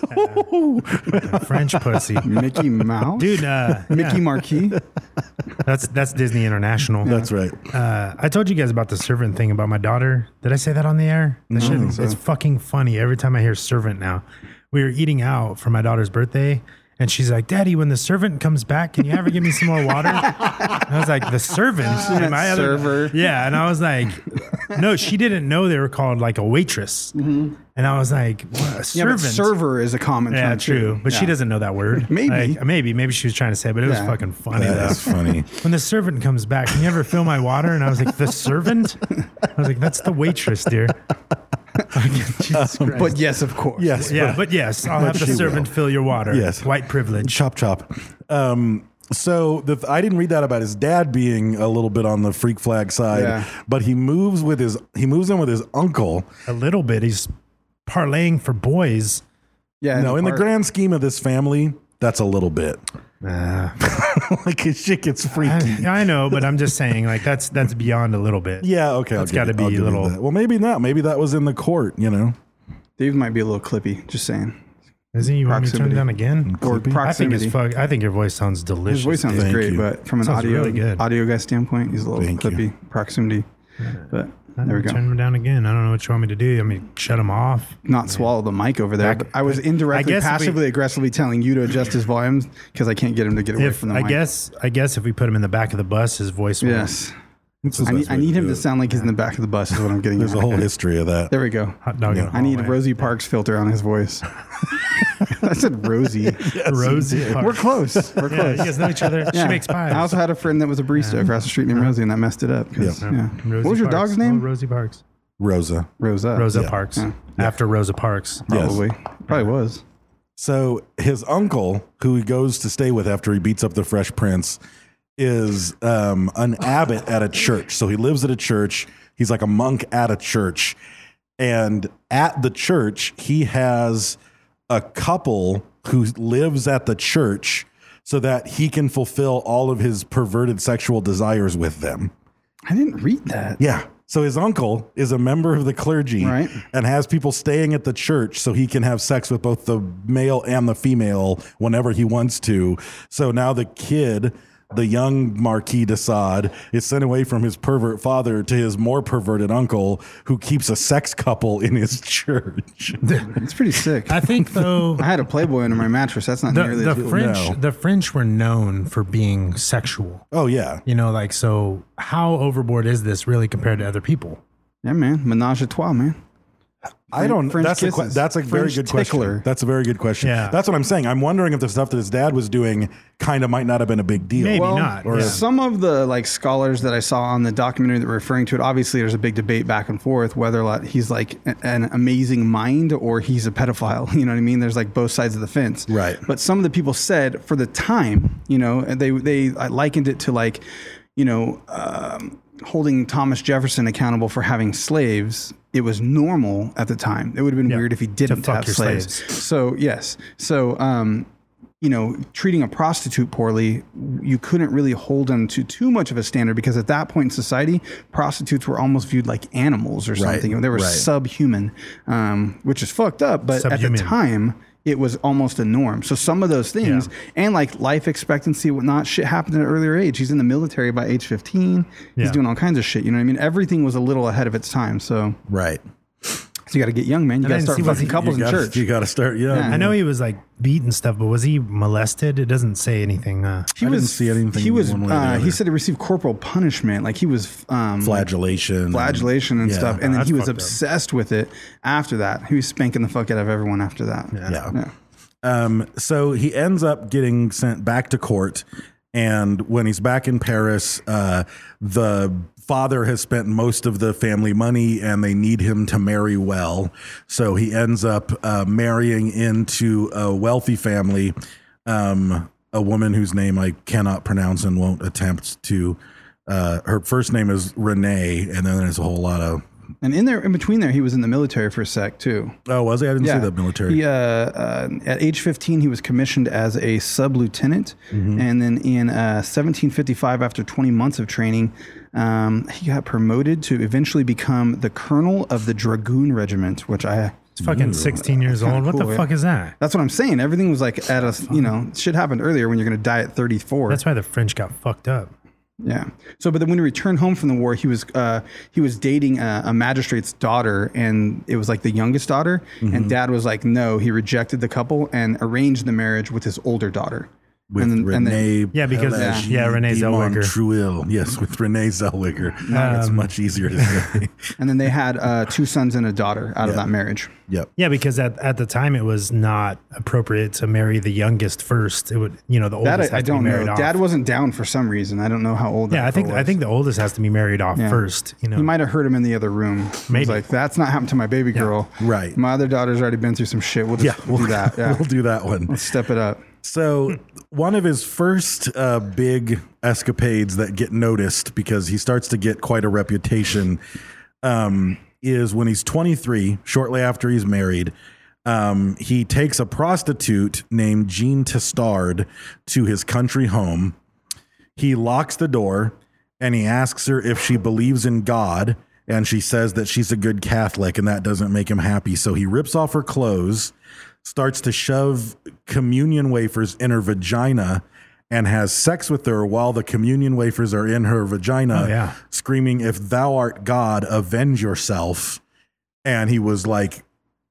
S2: French pussy.
S9: Mickey Mouse?
S2: Dude, uh,
S9: Mickey
S2: yeah,
S9: Marquis?
S2: that's that's Disney International.
S10: That's right.
S2: Uh, I told you guys about the servant thing about my daughter. Did I say that on the air? That shit,
S10: think so.
S2: It's fucking funny every time I hear servant now. We were eating out for my daughter's birthday, and she's like, "Daddy, when the servant comes back, can you ever give me some more water?" And I was like, "The servant?" And my other-
S9: server.
S2: yeah, and I was like, "No, she didn't know they were called like a waitress." And I was like, what, "A
S9: Yeah, but
S2: servant?"
S9: server is a common
S2: Yeah,
S9: term,
S2: true.
S9: too.
S2: But she
S9: Yeah.
S2: doesn't know that word.
S9: Maybe.
S2: Like, maybe. Maybe she was trying to say it, but it was
S9: Yeah.
S2: fucking funny,
S10: That
S2: though.
S10: is funny.
S2: When the servant comes back, can you ever fill my water? And I was like, the servant? I was like, that's the waitress, dear. Like, Jesus Christ.
S9: But yes, of course.
S10: Yes.
S2: yeah,
S10: but-
S2: but yes, I'll
S10: but
S2: have the
S10: she
S2: servant
S10: will.
S2: fill your water.
S10: Yes.
S2: White privilege.
S10: Chop chop. Um, so the, I didn't read that about his dad being a little bit on the freak flag side,
S9: Yeah.
S10: but he moves with his he moves in with his uncle.
S2: A little bit. He's parlaying for boys.
S9: Yeah.
S10: No, in the
S9: park.
S10: grand scheme of this family, that's a little bit.
S2: Uh,
S10: Like his shit gets freaky.
S2: I, I know, but I'm just saying, like, that's that's beyond a little bit.
S10: Yeah, okay.
S2: That's
S10: I'll give
S2: gotta
S10: you-
S2: be
S10: I'll
S2: a
S10: give you
S2: little-
S10: that. Well, maybe not. Maybe that was in the court. You know.
S9: Dave might be a little clippy, just saying.
S2: Isn't he want me to turn it
S9: Proximity.
S2: down again?
S9: Or
S2: I think
S9: proximity.
S2: his fuck, I think your voice sounds delicious.
S9: His voice sounds
S10: Thank
S9: great,
S10: you.
S9: but from an
S2: Sounds
S9: audio
S2: really good.
S9: audio guy standpoint, he's a little
S10: Thank you.
S9: clippy. Proximity. But there we go.
S2: Turn him down again. I don't know what you want me to do. I mean, shut him off.
S9: Not swallow the mic over there.
S2: Back-
S9: But I was
S2: I
S9: indirectly,
S2: guess if we-
S9: passively, aggressively telling you to adjust his volumes because I can't get him to get away
S2: If
S9: from the
S2: I
S9: mic.
S2: guess, I guess if we put him in the back of the bus, his voice will.
S9: Yes.
S10: That's the
S9: I need,
S10: best
S9: I
S10: way
S9: need
S10: to
S9: him
S10: do
S9: to
S10: it.
S9: sound like he's in the back of the bus, is what I'm getting
S10: There's
S9: at.
S10: a whole history of that.
S9: There we go.
S2: Hot dog. in the
S9: I need
S2: hallway.
S9: Rosie Parks filter on his voice. I said Rosie.
S2: Rosie. Parks.
S9: We're close. We're
S2: Yeah,
S9: close.
S2: you guys know each other.
S9: Yeah.
S2: She makes pies.
S9: I also had a friend that was a barista across the street named Rosie, and that messed it up. 'cause,
S10: Yeah.
S9: yeah.
S2: Rosie
S9: What was your
S2: Parks.
S9: dog's name?
S2: Oh, Rosie Parks.
S10: Rosa.
S9: Rosa.
S2: Rosa
S10: Yeah.
S2: Parks.
S9: Yeah.
S2: After Rosa Parks.
S10: Yes.
S9: Probably. Probably was.
S10: So his uncle, who he goes to stay with after he beats up the Fresh Prince, is um, an abbot at a church. So he lives at a church. He's like a monk at a church. And at the church, he has a couple who lives at the church so that he can fulfill all of his perverted sexual desires with them.
S9: I didn't read that.
S10: Yeah. So his uncle is a member of the clergy
S9: Right.
S10: and has people staying at the church so he can have sex with both the male and the female whenever he wants to. So now the kid, the young Marquis de Sade, is sent away from his pervert father to his more perverted uncle, who keeps a sex couple in his church.
S9: It's pretty sick.
S2: I think though
S9: I had a Playboy under my mattress. That's not
S2: the,
S9: nearly
S2: the
S9: as cool.
S2: French
S10: No.
S2: the French were known for being sexual.
S10: Oh, yeah.
S2: You know, like, so how overboard is this really compared to other people?
S9: Yeah, man. Menage a trois, man.
S10: I don't.
S9: French
S10: that's a que-
S9: kisses.
S10: that's a very
S9: French
S10: good question.
S9: tickler.
S10: That's a very good question.
S2: Yeah.
S10: That's what I'm saying. I'm wondering if the stuff that his dad was doing kind of might not have been a big deal.
S2: Maybe
S9: Well,
S2: not.
S10: or-
S2: yeah.
S9: Some of the like scholars that I saw on the documentary that were referring to it, obviously there's a big debate back and forth whether like, he's like a- an amazing mind or he's a pedophile. You know what I mean? There's like both sides of the fence.
S10: Right.
S9: But some of the people said for the time, you know, and they they likened it to like, you know, um, holding Thomas Jefferson accountable for having slaves. It was normal at the time. It would have been
S2: Yeah.
S9: weird if he didn't
S2: fuck
S9: have
S2: your
S9: slaves.
S2: slaves.
S9: So yes. So um, you know, treating a prostitute poorly, you couldn't really hold them to too much of a standard because at that point in society, prostitutes were almost viewed like animals or something.
S10: Right,
S9: They were
S10: right.
S9: subhuman, um, which is fucked up. But at
S2: Subhuman.
S9: the time, it was almost a norm. So some of those things,
S2: Yeah.
S9: and like life expectancy and whatnot, shit happened at an earlier age. He's in the military by age fifteen. He's
S2: Yeah.
S9: doing all kinds of shit. You know what I mean? Everything was a little ahead of its time. So,
S10: Right.
S9: so you got to get young, man. You
S2: And
S9: got to
S2: then
S9: start
S2: see, was
S9: fucking
S2: he-
S9: couples
S10: you
S9: in
S10: gotta,
S9: church.
S10: You got to start. Yeah.
S9: Yeah.
S2: I know he was like beat and stuff, but was he molested? It doesn't say anything. Uh,
S9: He
S10: I didn't
S9: was.
S10: see anything
S9: He was.
S10: one way or the
S9: Uh,
S10: other.
S9: he said he received corporal punishment. Like he was um,
S10: Flagellation.
S9: flagellation and
S10: Yeah.
S9: stuff. And then
S2: That's
S9: he was
S2: fucked up.
S9: obsessed with it after that. He was spanking the fuck out of everyone after that.
S10: Yeah. Um, so he ends up getting sent back to court. And when he's back in Paris, uh, the father has spent most of the family money and they need him to marry well. So he ends up uh, marrying into a wealthy family, um, a woman whose name I cannot pronounce and won't attempt to. Uh, her first name is Renee, and then there's a whole lot of.
S9: And in there, in between there, he was in the military for a sec too.
S10: Oh, was he? I didn't see the military.
S9: He, uh, uh, at age fifteen, he was commissioned as a sub lieutenant,
S10: Mm-hmm.
S9: and then in uh, seventeen fifty-five, after twenty months of training, um, he got promoted to eventually become the colonel of the Dragoon Regiment, which I.
S2: He's fucking sixteen years
S9: Kinda
S2: old. What
S9: cool,
S2: the
S9: yeah.
S2: fuck is that?
S9: That's what I'm saying. Everything was like at a, you know, shit happened earlier when you're going to die at thirty-four.
S2: That's why the French got fucked up.
S9: Yeah. So, but then when he returned home from the war, he was uh, he was dating a, a magistrate's daughter, and it was like the youngest daughter.
S10: Mm-hmm.
S9: And dad was like, no, he rejected the couple and arranged the marriage with his older daughter.
S10: With
S9: and then, and then-
S10: Renee,
S2: Yeah, because-
S10: Pellegrini
S2: yeah, Renee
S10: de
S2: Zellweger.
S10: Montreal. Yes, with Renee Zellweger. It's
S2: Um,
S10: much easier to say.
S9: and then they had uh, two sons and a daughter out of
S10: Yeah.
S9: that marriage.
S10: Yep.
S2: Yeah, because at, at the time it was not appropriate to marry the youngest first. It would, you know, the oldest
S9: That
S2: has
S9: I, I
S2: to be
S9: don't
S2: married
S9: know.
S2: off.
S9: Dad wasn't down for some reason. I don't know how old.
S2: yeah,
S9: that
S2: I think
S9: girl
S2: I
S9: was.
S2: think the oldest has to be married off
S9: Yeah.
S2: first. You know,
S9: He might have heard him in the other room. He
S2: Maybe.
S9: was like, that's not happened to my baby girl.
S10: Right.
S9: My other daughter's already been through some shit. We'll just
S10: Yeah,
S9: we'll
S10: we'll
S9: do that. Yeah.
S10: we'll do that one.
S9: Let's step it up.
S10: So one of his first uh, big escapades that get noticed because he starts to get quite a reputation um, is when he's twenty-three, shortly after he's married. Um, he takes a prostitute named Jean Testard to his country home. He locks the door and he asks her if she believes in God. And she says that she's a good Catholic and that doesn't make him happy. So he rips off her clothes, starts to shove communion wafers in her vagina and has sex with her while the communion wafers are in her vagina,
S2: Oh, yeah.
S10: screaming, "If thou art God, avenge yourself." And he was like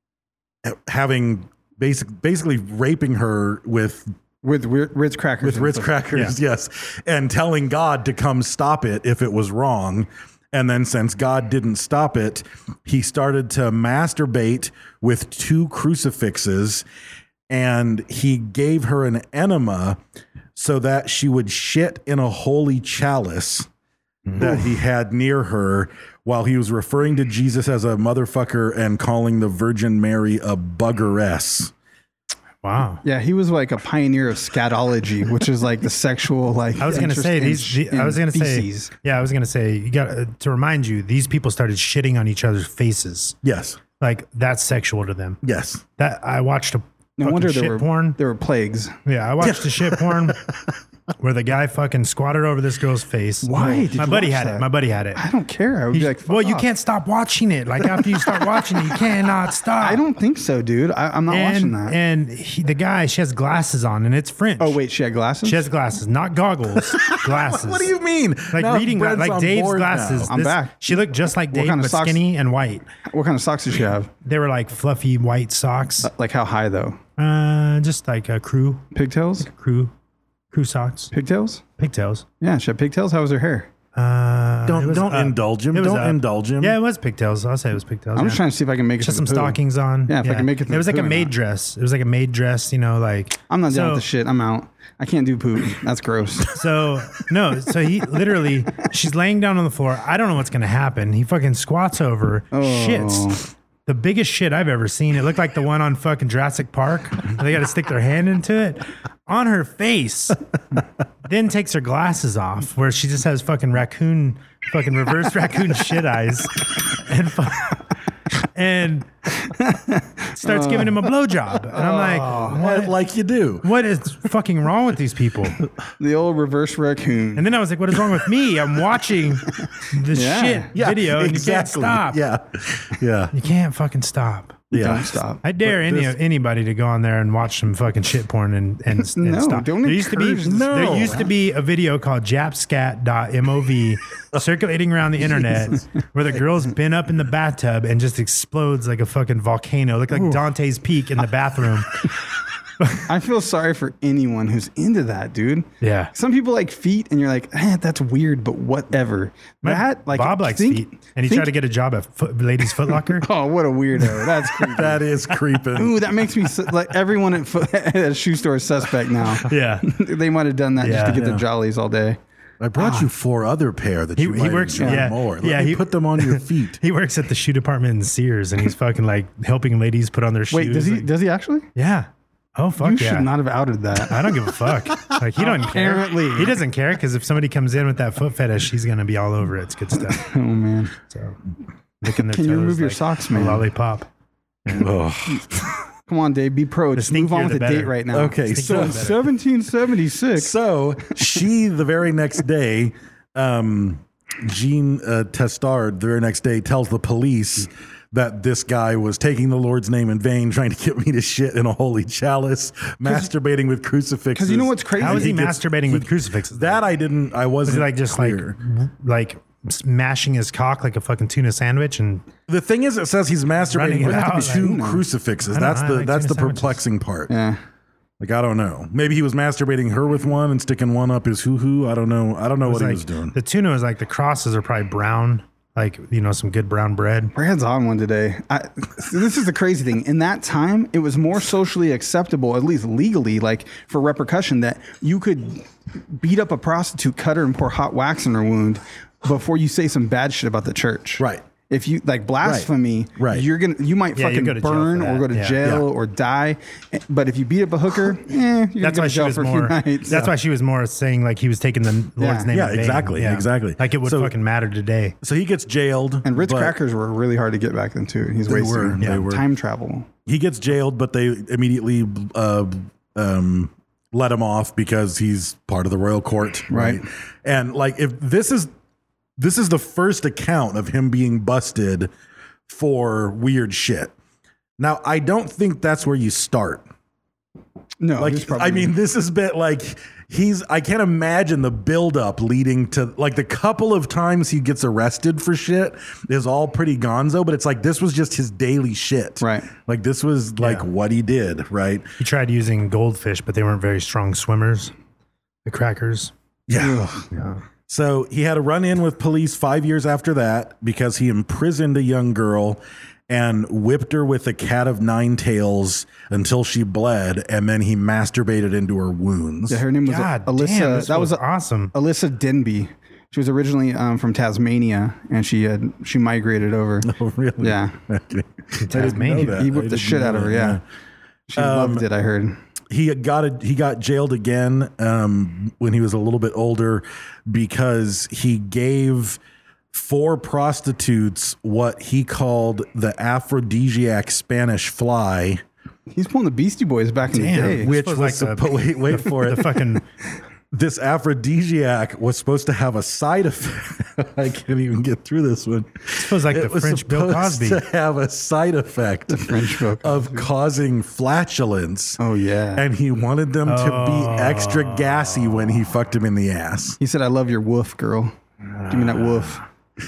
S10: having basic, basically raping her with
S9: With Ri- Ritz crackers.
S10: with
S9: and
S10: Ritz
S9: stuff.
S10: crackers, yes, and telling God to come stop it if it was wrong. And then since God didn't stop it, he started to masturbate with two crucifixes, and he gave her an enema so that she would shit in a holy chalice that he had near her while he was referring to Jesus as a motherfucker and calling the Virgin Mary a buggeress.
S2: wow.
S9: Yeah, he was like a pioneer of scatology, which is like the sexual like.
S2: I was going to
S9: interest
S2: say
S9: in
S2: these.
S9: sh-
S2: The, I was going to
S9: in
S2: say,
S9: feces.
S2: yeah, I was going to say you got uh, to remind you. These people started shitting on each other's faces.
S10: Yes.
S2: Like that's sexual to them.
S10: Yes.
S2: That I watched a
S9: No
S2: fucking
S9: wonder
S2: shit
S9: there were
S2: porn.
S9: there were plagues.
S2: Yeah, I watched the shit porn where the guy fucking squatted over this girl's face.
S9: Why did
S2: My
S9: you
S2: buddy
S9: watch
S2: had
S9: that?
S2: it. My buddy had it.
S9: I don't care. I would be like,
S2: well,
S9: fuck
S2: you
S9: off.
S2: can't stop watching it. Like after you start watching it, you cannot stop.
S9: I don't think so, dude. I, I'm not watching
S2: and,
S9: that.
S2: And he, the guy, she has glasses on, and it's French.
S9: oh wait, she had glasses.
S2: She has glasses, not goggles. Glasses.
S10: What do you mean?
S2: Like
S10: Now
S2: reading, gla-
S10: Brent's
S2: like
S10: on
S2: Dave's
S10: board now.
S2: glasses.
S9: I'm back.
S2: She looked just like Dave,
S9: kind of
S2: but
S9: socks?
S2: skinny and white.
S9: What kind of socks did she have?
S2: They were like fluffy white socks.
S9: Like how high though?
S2: Uh, just like a crew,
S9: Pigtails?
S2: crew, crew socks,
S9: Pigtails?
S2: pigtails.
S9: Yeah, she had pigtails. How was her hair?
S2: Uh,
S10: Don't-
S2: it was
S10: don't
S2: up.
S10: indulge him.
S2: It was
S10: Don't
S2: up.
S10: indulge him.
S2: Yeah, it was pigtails. I'll say it was pigtails.
S9: I'm
S2: yeah.
S9: just trying to see if I can make it.
S2: Just
S9: to
S2: some
S9: the poo.
S2: stockings on.
S9: Yeah, if I can make it to
S2: It was
S9: the
S2: like a
S9: poo or
S2: maid
S9: not.
S2: dress. It was like a maid dress. You know, like
S9: I'm not down
S2: so,
S9: with the shit. I'm out. I can't do poop. That's gross.
S2: So no, so he literally, she's laying down on the floor. I don't know what's gonna happen. He fucking squats over,
S9: Oh.
S2: shits. The biggest shit I've ever seen. It looked like the one on fucking Jurassic Park. They got to stick their hand into it on her face. Then takes her glasses off, where she just has fucking raccoon, fucking reverse raccoon shit eyes, and fu- and starts giving him a blowjob. And I'm like,
S10: What, like you do.
S2: what is fucking wrong with these people?
S9: The old reverse raccoon.
S2: And then I was like, what is wrong with me? I'm watching this
S9: Yeah.
S2: shit
S10: Yeah,
S2: video and
S10: exactly.
S2: you can't stop.
S10: Yeah. Yeah.
S2: You can't fucking stop.
S10: Yeah.
S9: Don't stop.
S2: I dare
S10: But
S2: any
S10: this-
S2: anybody to go on there and watch some fucking shit porn and and, and
S9: No,
S2: stop.
S9: don't
S2: there used to be
S9: encourage this.
S2: there
S10: No.
S2: used to be a video called japscat dot mov circulating around the internet where the girl's been up in the bathtub and just explodes like a fucking volcano, look like Dante's Peak in the bathroom.
S9: I feel sorry for anyone who's into that, dude.
S2: Yeah.
S9: Some people like feet, and you're like, eh, that's weird, but whatever.
S2: My-
S9: that, like,
S2: Bob likes
S9: think-
S2: feet, and he
S9: think-
S2: tried to get a job at foot, Ladies Foot Locker.
S9: Oh, what a weirdo! That's creepy.
S10: That is creeping.
S9: Ooh, that makes me su- like everyone at, foot, at a shoe store is suspect now.
S2: Yeah.
S9: They might have done that just
S2: Yeah.
S9: to get
S10: Yeah.
S9: the jollies all day.
S10: I brought you four other pair that
S2: He-
S10: you
S2: he
S10: might
S2: works-
S10: enjoy
S2: yeah.
S10: more. Let
S2: Yeah,
S10: me
S2: he-
S10: put them on your feet.
S2: He works at the shoe department in Sears, and he's fucking like helping ladies put on their shoes.
S9: Wait, does he?
S2: like-
S9: Does he actually?
S2: yeah. Oh fuck
S9: You
S2: yeah.
S9: should not have outed that.
S2: I don't give a fuck. Like he don't care.
S9: Apparently.
S2: He doesn't care because if somebody comes in with that foot fetish, he's gonna be all over it. It's good stuff.
S9: Oh man.
S2: So licking their
S9: Can you
S2: toes
S9: remove your
S2: like
S9: socks,
S2: a
S9: man?
S2: lollipop.
S10: Ugh.
S9: Come on, Dave. Be pro. Just move
S2: stinkier
S9: on with
S2: the
S9: the date
S2: better.
S9: right now.
S10: Okay,
S2: Stinkier
S10: so
S2: the better.
S9: seventeen seventy-six.
S10: So she, the very next day, um, Jean uh, Testard, the very next day, tells the police that this guy was taking the Lord's name in vain, trying to get me to shit in a holy chalice, masturbating with crucifixes.
S9: Because you know what's crazy?
S2: How is he,
S10: gets-
S2: masturbating with crucifixes?
S10: That I didn't. I
S2: was
S10: wasn't
S2: he like just
S10: clear.
S2: like like smashing his cock like a fucking tuna sandwich and
S10: The thing is, it says he's
S2: Running
S10: masturbating
S2: it
S10: with
S2: out,
S10: two
S2: like-
S10: crucifixes.
S2: I don't
S10: That's
S2: know, I
S10: the
S2: like
S10: that's
S2: tuna
S10: the
S2: sandwiches.
S10: perplexing part.
S9: Yeah.
S10: Like I don't know. Maybe he was masturbating her with one and sticking one up his hoo hoo. I don't know. I don't know
S2: it
S10: what
S2: was
S10: he
S2: like
S10: was doing.
S2: the tuna is like the crosses are probably brown, like you know some good brown bread.
S9: Brad's on one today. I, this is the crazy thing. In that time, it was more socially acceptable, at least legally, like for repercussion, that you could beat up a prostitute, cut her, and pour hot wax in her wound before you say some bad shit about the church.
S10: Right.
S9: If you like blasphemy,
S10: Right.
S9: you're gonna you might
S2: Yeah, you
S9: fucking
S2: go to jail
S9: burn
S2: for
S9: or
S2: that.
S9: go to
S2: Yeah.
S9: jail
S10: Yeah.
S9: or die. But if you beat up a hooker, eh, you're
S2: That's
S9: gonna
S2: why
S9: go to
S2: she
S9: jail
S2: was
S9: for a
S2: more.
S9: few nights.
S2: That's why she was more saying like he was taking the Lord's
S9: Yeah.
S2: name.
S10: Yeah,
S2: in vain.
S10: exactly, exactly.
S2: Like it would
S10: So-
S2: fucking matter today.
S10: So he gets jailed.
S9: And Ritz
S10: but
S9: crackers were really hard to get back then too. He's
S10: They
S9: wasting
S10: were,
S9: them.
S10: they
S9: Yeah.
S10: were.
S9: Time travel.
S10: He gets jailed, but they immediately uh, um, let him off because he's part of the royal court, right?
S9: Right.
S10: And like, if this is this is the first account of him being busted for weird shit. Now, I don't think that's where you start.
S9: No,
S10: Like,
S9: he's probably,
S10: I mean, this has been like he's. I can't imagine the buildup leading to like the couple of times he gets arrested for shit is all pretty gonzo, but it's like this was just his daily shit,
S9: Right.
S10: Like this was like
S2: Yeah.
S10: what he did, right?
S2: He tried using goldfish, but they weren't very strong swimmers. The crackers.
S10: Yeah.
S2: Yeah.
S10: So he had a run in with police five years after that because he imprisoned a young girl and whipped her with a cat of nine tails until she bled, and then he masturbated into her wounds.
S9: yeah, her name was
S2: God
S9: Alyssa.
S2: damn, this
S9: that was,
S2: was awesome.
S9: Alyssa Denby. She was originally um, from Tasmania, and she had she migrated over.
S10: Oh, really?
S9: Yeah.
S10: Okay. I didn't
S2: Tasmania.
S10: know that.
S9: He
S10: I
S9: whipped the
S10: didn't
S9: shit
S10: know
S9: out of her.
S10: that,
S9: Yeah, she loved it. I heard.
S10: He got a, he got jailed again um, when he was a little bit older because he gave four prostitutes what he called the aphrodisiac Spanish fly,
S9: He's pulling the Beastie Boys back in the
S2: Damn.
S9: day.
S10: which
S2: was
S10: was
S2: like the-
S10: suppo- wait, wait for
S2: The
S10: it.
S2: fucking
S10: This aphrodisiac was supposed to have a side effect. I can't even get through this one.
S2: This was like
S10: It
S2: the
S10: was
S2: French Bill
S10: supposed
S2: Cosby.
S10: to have a side effect
S9: French Bill
S10: of causing flatulence.
S9: Oh yeah.
S10: And he wanted them to be extra gassy when he fucked him in the ass.
S9: He said, "I love your woof, girl. Give me that woof."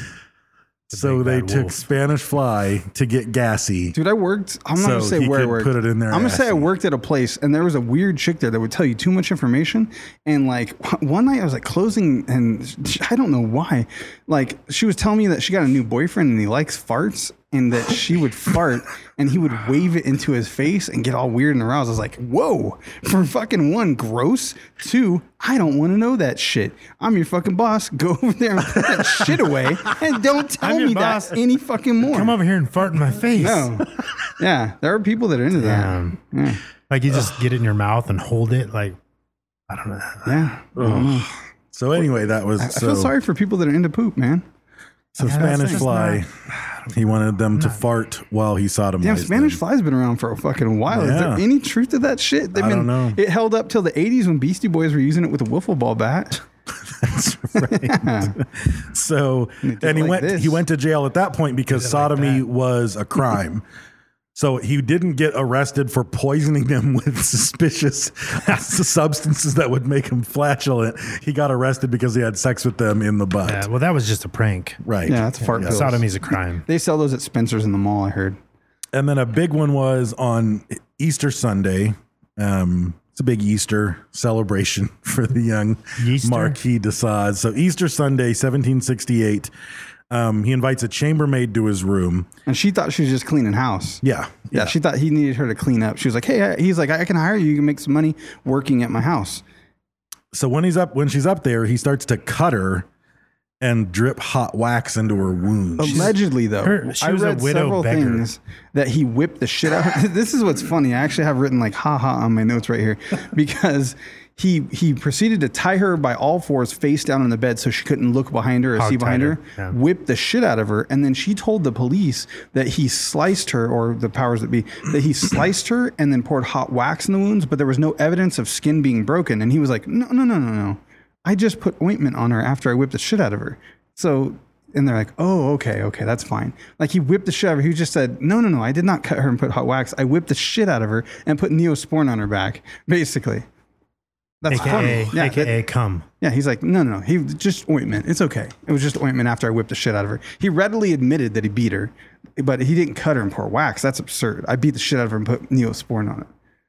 S10: So
S2: big
S10: they
S2: bad
S10: took
S2: wolf.
S10: Spanish fly to get gassy.
S9: Dude, I worked. I'm not
S10: So
S9: gonna say
S10: he
S9: where I
S10: could
S9: worked.
S10: put it in there
S9: I'm gonna say I
S10: assy.
S9: worked at a place, and there was a weird chick there that would tell you too much information. And like one night, I was like closing, and she, I don't know why. Like she was telling me that she got a new boyfriend, and he likes farts, and that she would fart, and he would wave it into his face and get all weird and aroused. I was like, whoa! For fucking one, gross. Two, I don't want to know that shit. I'm your fucking boss. Go over there and put that shit away, and don't tell
S2: I'm your
S9: me
S2: boss.
S9: that any fucking more.
S2: Come over here and fart in my face.
S9: No. Yeah, there are people that are into that.
S2: Damn.
S9: Yeah.
S2: Like you just get it in your mouth and hold it. Like I don't know.
S9: Yeah. I don't know.
S10: So anyway, that was
S9: I
S10: so,
S9: feel sorry for people that are into poop, man.
S10: so
S2: Yeah, that's
S10: Spanish
S2: just
S10: fly.
S2: not-
S10: He wanted them to fart while he sodomized
S9: Damn, Spanish
S10: them.
S9: Fly's been around for a fucking while. Is
S10: Yeah.
S9: there any truth to that shit? They've
S10: I
S9: been,
S10: don't know.
S9: It held up till the eighties when Beastie Boys were using it with a wiffle ball bat.
S10: That's right. So,
S9: And it
S10: and he
S9: like
S10: went
S9: this.
S10: he went to jail at that point because sodomy was a crime. So he didn't get arrested for poisoning them with suspicious substances that would make him flatulent. He got arrested because he had sex with them in the butt.
S2: Yeah, well, that was just a prank.
S10: Right.
S9: Yeah, that's fart pills.
S2: Sodomy's a crime.
S9: They sell those at Spencer's in the mall, I heard.
S10: And then a big one was on Easter Sunday. Um, it's a big Easter celebration for the young
S2: Easter?
S10: Marquis de Sade. So Easter Sunday, seventeen sixty-eight, um, he invites a chambermaid to his room.
S9: And she thought she was just cleaning house.
S10: Yeah.
S9: Yeah, she thought he needed her to clean up. She was like, hey, I- he's like, I can hire you. You can make some money working at my house.
S10: So when he's up, when she's up there, he starts to cut her and drip hot wax into her wounds.
S9: Allegedly, though,
S2: her- she
S9: I
S2: was a
S9: read
S2: widow
S9: several
S2: beggar.
S9: things that he whipped the shit out. This is what's funny. I actually have written like "ha ha" on my notes right here because he he proceeded to tie her by all fours, face down on the bed, so she couldn't look behind her or see
S2: Hogtied
S9: behind her.
S2: her, yeah.
S9: Whipped the shit out of her, and then she told the police that he sliced her, or the powers that be, that he sliced her and then poured hot wax in the wounds, but there was no evidence of skin being broken. And he was like, no, no, no, no, no. I just put ointment on her after I whipped the shit out of her. So, and they're like, oh, okay, okay, that's fine. Like he whipped the shit out of her. He just said, no, no, no, I did not cut her and put hot wax. I whipped the shit out of her and put Neosporin on her back, basically. That's
S2: A K A,
S9: funny. Yeah,
S2: A K A
S9: that-
S2: cum.
S9: yeah, he's like, no, no, no. He just ointment. It's okay. It was just ointment after I whipped the shit out of her. He readily admitted that he beat her, but he didn't cut her and pour wax. That's absurd. I beat the shit out of her and put Neosporin on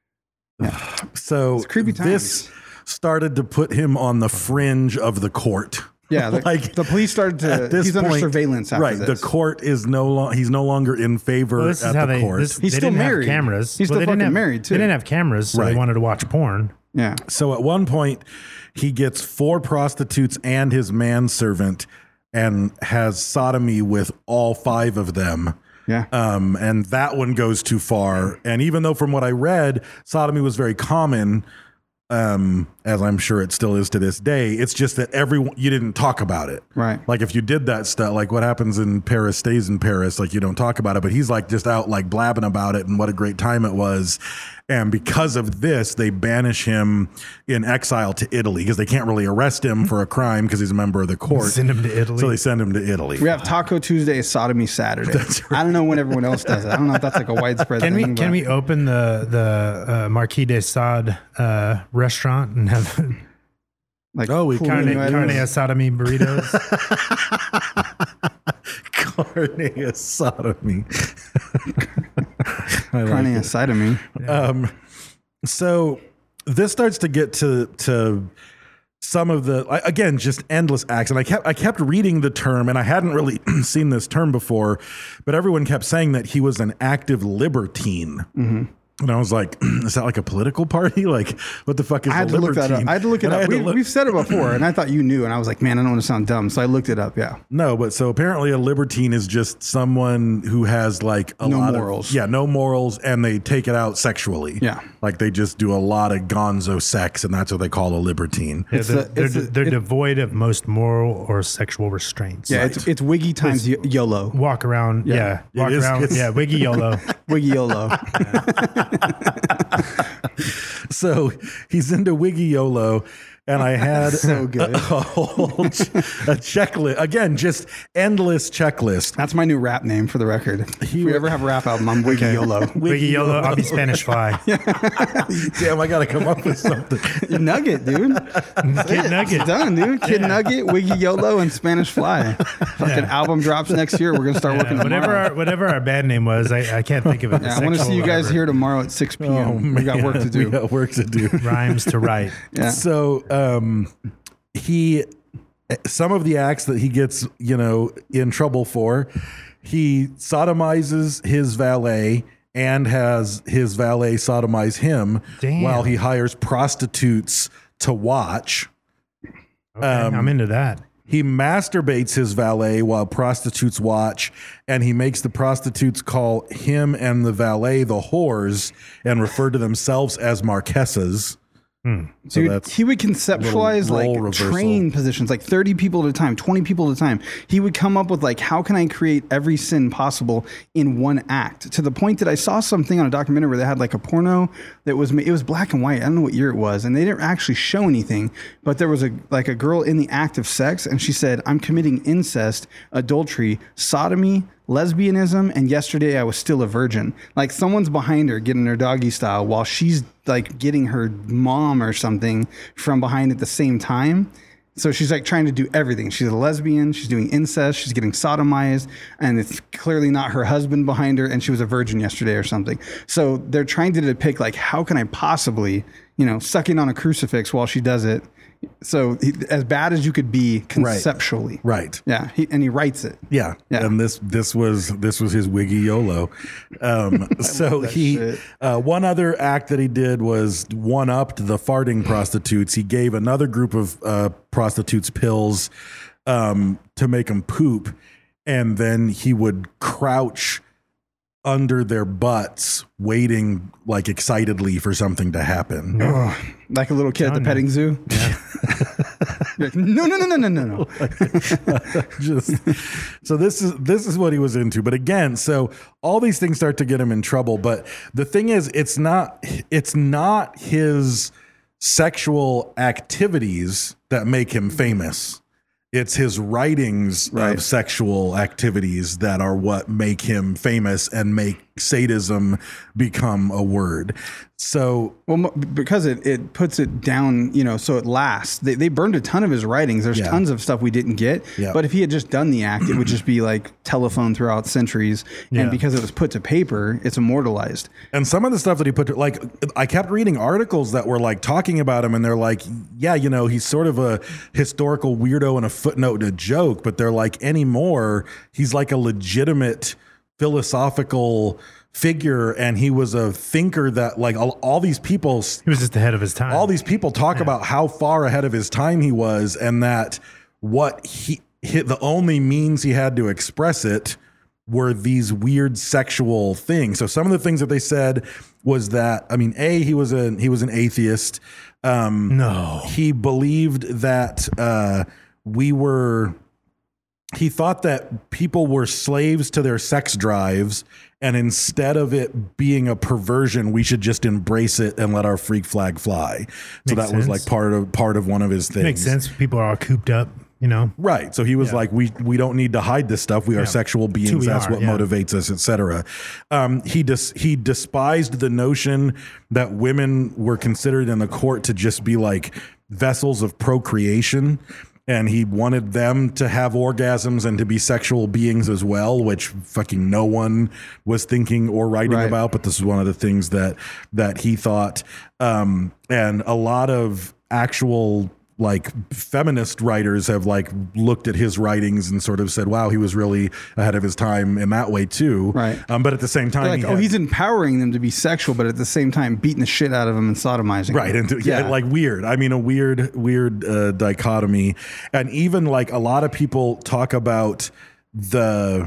S9: it.
S10: So
S9: It's creepy times.
S10: this started to put him on the fringe of the court.
S9: Yeah, the,
S10: Like,
S9: the police started to.
S10: At this
S9: He's under
S10: point-
S9: surveillance after
S10: right?
S9: this.
S10: The court is no longer. He's no longer in favor
S2: Well, this
S10: at
S2: is how
S10: the
S2: they.
S10: court.
S2: This,
S9: He's
S2: they
S9: still
S2: didn't
S9: married.
S2: have cameras.
S9: He's still
S2: they didn't
S9: fucking
S2: have,
S9: married, too.
S2: They didn't have cameras, so
S10: Right.
S2: they wanted to watch porn.
S9: Yeah.
S10: So at one point, he gets four prostitutes and his manservant, and has sodomy with all five of them.
S9: Yeah.
S10: Um, and that one goes too far. And even though, from what I read, sodomy was very common, um, as I'm sure it still is to this day, it's just that everyone, you didn't talk about it.
S9: Right.
S10: Like if you did that stuff, like what happens in Paris stays in Paris, like you don't talk about it, but he's like just out like blabbing about it and what a great time it was. And because of this, they banish him in exile to Italy because they can't really arrest him for a crime because he's a member of the court.
S2: Send him to Italy.
S10: So they send him to Italy.
S9: We have Taco Tuesday, Sodomy Saturday. I don't know when everyone else does it. I don't know if that's like a widespread
S2: Can we
S9: thing.
S2: can
S9: but-
S2: we open the the uh, Marquis de Sade uh, restaurant and have
S9: like
S10: Oh, we
S9: cool
S2: carne,
S9: menu
S2: carne
S9: items?
S2: sodomy burritos?
S10: Carne sodomy. I like
S9: Carne
S10: it.
S9: sodomy.
S10: Um, so this starts to get to to some of the I- again just endless acts, and I kept I kept reading the term, and I hadn't really seen this term before, but everyone kept saying that he was an active libertine.
S9: Mm-hmm.
S10: And I was like, is that like a political party? Like, what the fuck is
S9: I had
S10: a
S9: to look
S10: libertine?
S9: that up. I had to look it
S10: And I
S9: up.
S10: had to
S9: We,
S10: look-
S9: we've said it before, and I thought you knew, and I was like, man, I don't want to sound dumb, so I looked it up. Yeah.
S10: No, but so apparently a libertine is just someone who has like a
S9: No
S10: lot
S9: morals.
S10: of yeah, no morals, and they take it out sexually.
S9: Yeah.
S10: like they just do a lot of gonzo sex, and that's what they call a libertine.
S2: Yeah,
S9: It's
S2: they're
S9: the-
S2: they're,
S9: it's the-
S2: they're
S9: it-
S2: devoid of most moral or sexual restraints.
S9: Yeah, it's, it's Wiggy times y- YOLO.
S2: Walk around,
S9: Yeah.
S2: yeah,
S10: It
S2: walk
S10: is-
S2: around,
S10: it's-
S2: yeah, wiggy YOLO.
S9: Wiggy YOLO.
S10: So he's into Wiggy YOLO, and I had
S9: So good.
S10: a, a whole ch- a checklist. Again, just endless checklist.
S9: That's my new rap name for the record. If we
S10: wa-
S9: ever have a rap album, I'm Wiggy YOLO.
S2: Wiggy YOLO, I'll be Spanish Fly.
S10: Damn, I got to come up with something.
S9: Nugget, dude.
S2: Kid Nugget.
S9: It's done, dude. Kid Nugget, Wiggy YOLO, and Spanish Fly. Fucking album drops next year. We're gonna start working
S2: Yeah, whatever
S9: tomorrow.
S2: our whatever our band name was, I, I can't think of it.
S9: Yeah, I want to see you guys
S2: Sexual
S9: here tomorrow at six p.m.
S10: Oh,
S9: we got
S10: man,
S9: work to
S10: We
S9: do.
S10: got work to do.
S2: rhymes to write.
S9: Yeah.
S10: So um, he, some of the acts that he gets, you know, in trouble for, he sodomizes his valet and has his valet sodomize him
S2: Damn.
S10: while he hires prostitutes to watch.
S2: Okay,
S10: Um,
S2: I'm into that.
S10: He masturbates his valet while prostitutes watch, and he makes the prostitutes call him and the valet the whores and refer to themselves as marquesas.
S2: Hmm.
S10: So
S9: Dude,
S10: that's
S9: he would conceptualize
S10: little role
S9: like
S10: reversal.
S9: train positions, like thirty people at a time, twenty people at a time. He would come up with like, how can I create every sin possible in one act? To the point that I saw something on a documentary where they had like a porno that was, it was black and white. I don't know what year it was. And they didn't actually show anything, but there was a, like a girl in the act of sex. And she said, I'm committing incest, adultery, sodomy, lesbianism, and yesterday I was still a virgin. Like someone's behind her getting her doggy style while she's like getting her mom or something from behind at the same time. So she's like trying to do everything. She's a lesbian. She's doing incest. She's getting sodomized, and it's clearly not her husband behind her. And she was a virgin yesterday or something. So they're trying to depict like, how can I possibly, you know, sucking on a crucifix while she does it. So he, as bad as you could be conceptually,
S10: right?
S9: Yeah, he, and he writes it.
S10: Yeah,
S9: Yeah.
S10: And this this was this was his wiggy YOLO. Um, so
S9: that
S10: he
S9: shit.
S10: uh, one other act that he did was one upped the farting prostitutes. He gave another group of uh, prostitutes pills um, to make them poop, and then he would crouch under their butts, waiting like excitedly for something to happen.
S9: Oh, like a little kid at the petting zoo. Yeah. Like, no, no, no, no, no, no, no.
S10: Just so this is this is what he was into. But again, so all these things start to get him in trouble. But the thing is, it's not it's not his sexual activities that make him famous. It's his writings
S9: Right.
S10: of sexual activities that are what make him famous and make sadism become a word. So,
S9: Well, mo- because it, it puts it down, you know, so it lasts. They, they burned a ton of his writings. There's
S10: Yeah.
S9: tons of stuff we didn't get.
S10: Yeah.
S9: But if he had just done the act, it would just be like telephone throughout centuries.
S2: Yeah.
S9: And because it was put to paper, it's immortalized.
S10: and some of the stuff that he put, to, like, I kept reading articles that were like talking about him, and they're like, yeah, you know, he's sort of a historical weirdo and a footnote and a joke, but they're like, anymore, he's like a legitimate philosophical figure, and he was a thinker that, like, all, all these people,
S2: He was just ahead of his time.
S10: all these people talk about how far ahead of his time he was, and that what he, he the only means he had to express it were these weird sexual things. So some of the things that they said was that, I mean, a he was a he was an atheist. Um,
S2: No.
S10: he believed that uh, we were. He thought that people were slaves to their sex drives, and instead of it being a perversion, we should just embrace it and let our freak flag fly. So
S2: Makes
S10: that was
S2: sense.
S10: like part of part of one of his things.
S2: Makes sense. People are all cooped up, you know.
S10: Right. So he was
S2: Yeah.
S10: like, we we don't need to hide this stuff. We are
S2: Yeah.
S10: sexual
S2: It's who
S10: beings.
S2: we
S10: That's
S2: are,
S10: what
S2: yeah.
S10: motivates us, et cetera. Um, he dis- he despised the notion that women were considered in the court to just be like vessels of procreation. And he wanted them to have orgasms and to be sexual beings as well, which fucking no one was thinking or writing
S9: Right.
S10: about. But this is one of the things that that he thought. Um, and a lot of actual like feminist writers have like looked at his writings and sort of said, wow, he was really ahead of his time in that way too.
S9: Right.
S10: Um, but at the same time,
S9: They're like,
S10: he
S9: oh,
S10: had-
S9: he's empowering them to be sexual, but at the same time beating the shit out of them and sodomizing.
S10: Right.
S9: them.
S10: And yeah, like weird. I mean, a weird, weird uh, dichotomy. And even like a lot of people talk about the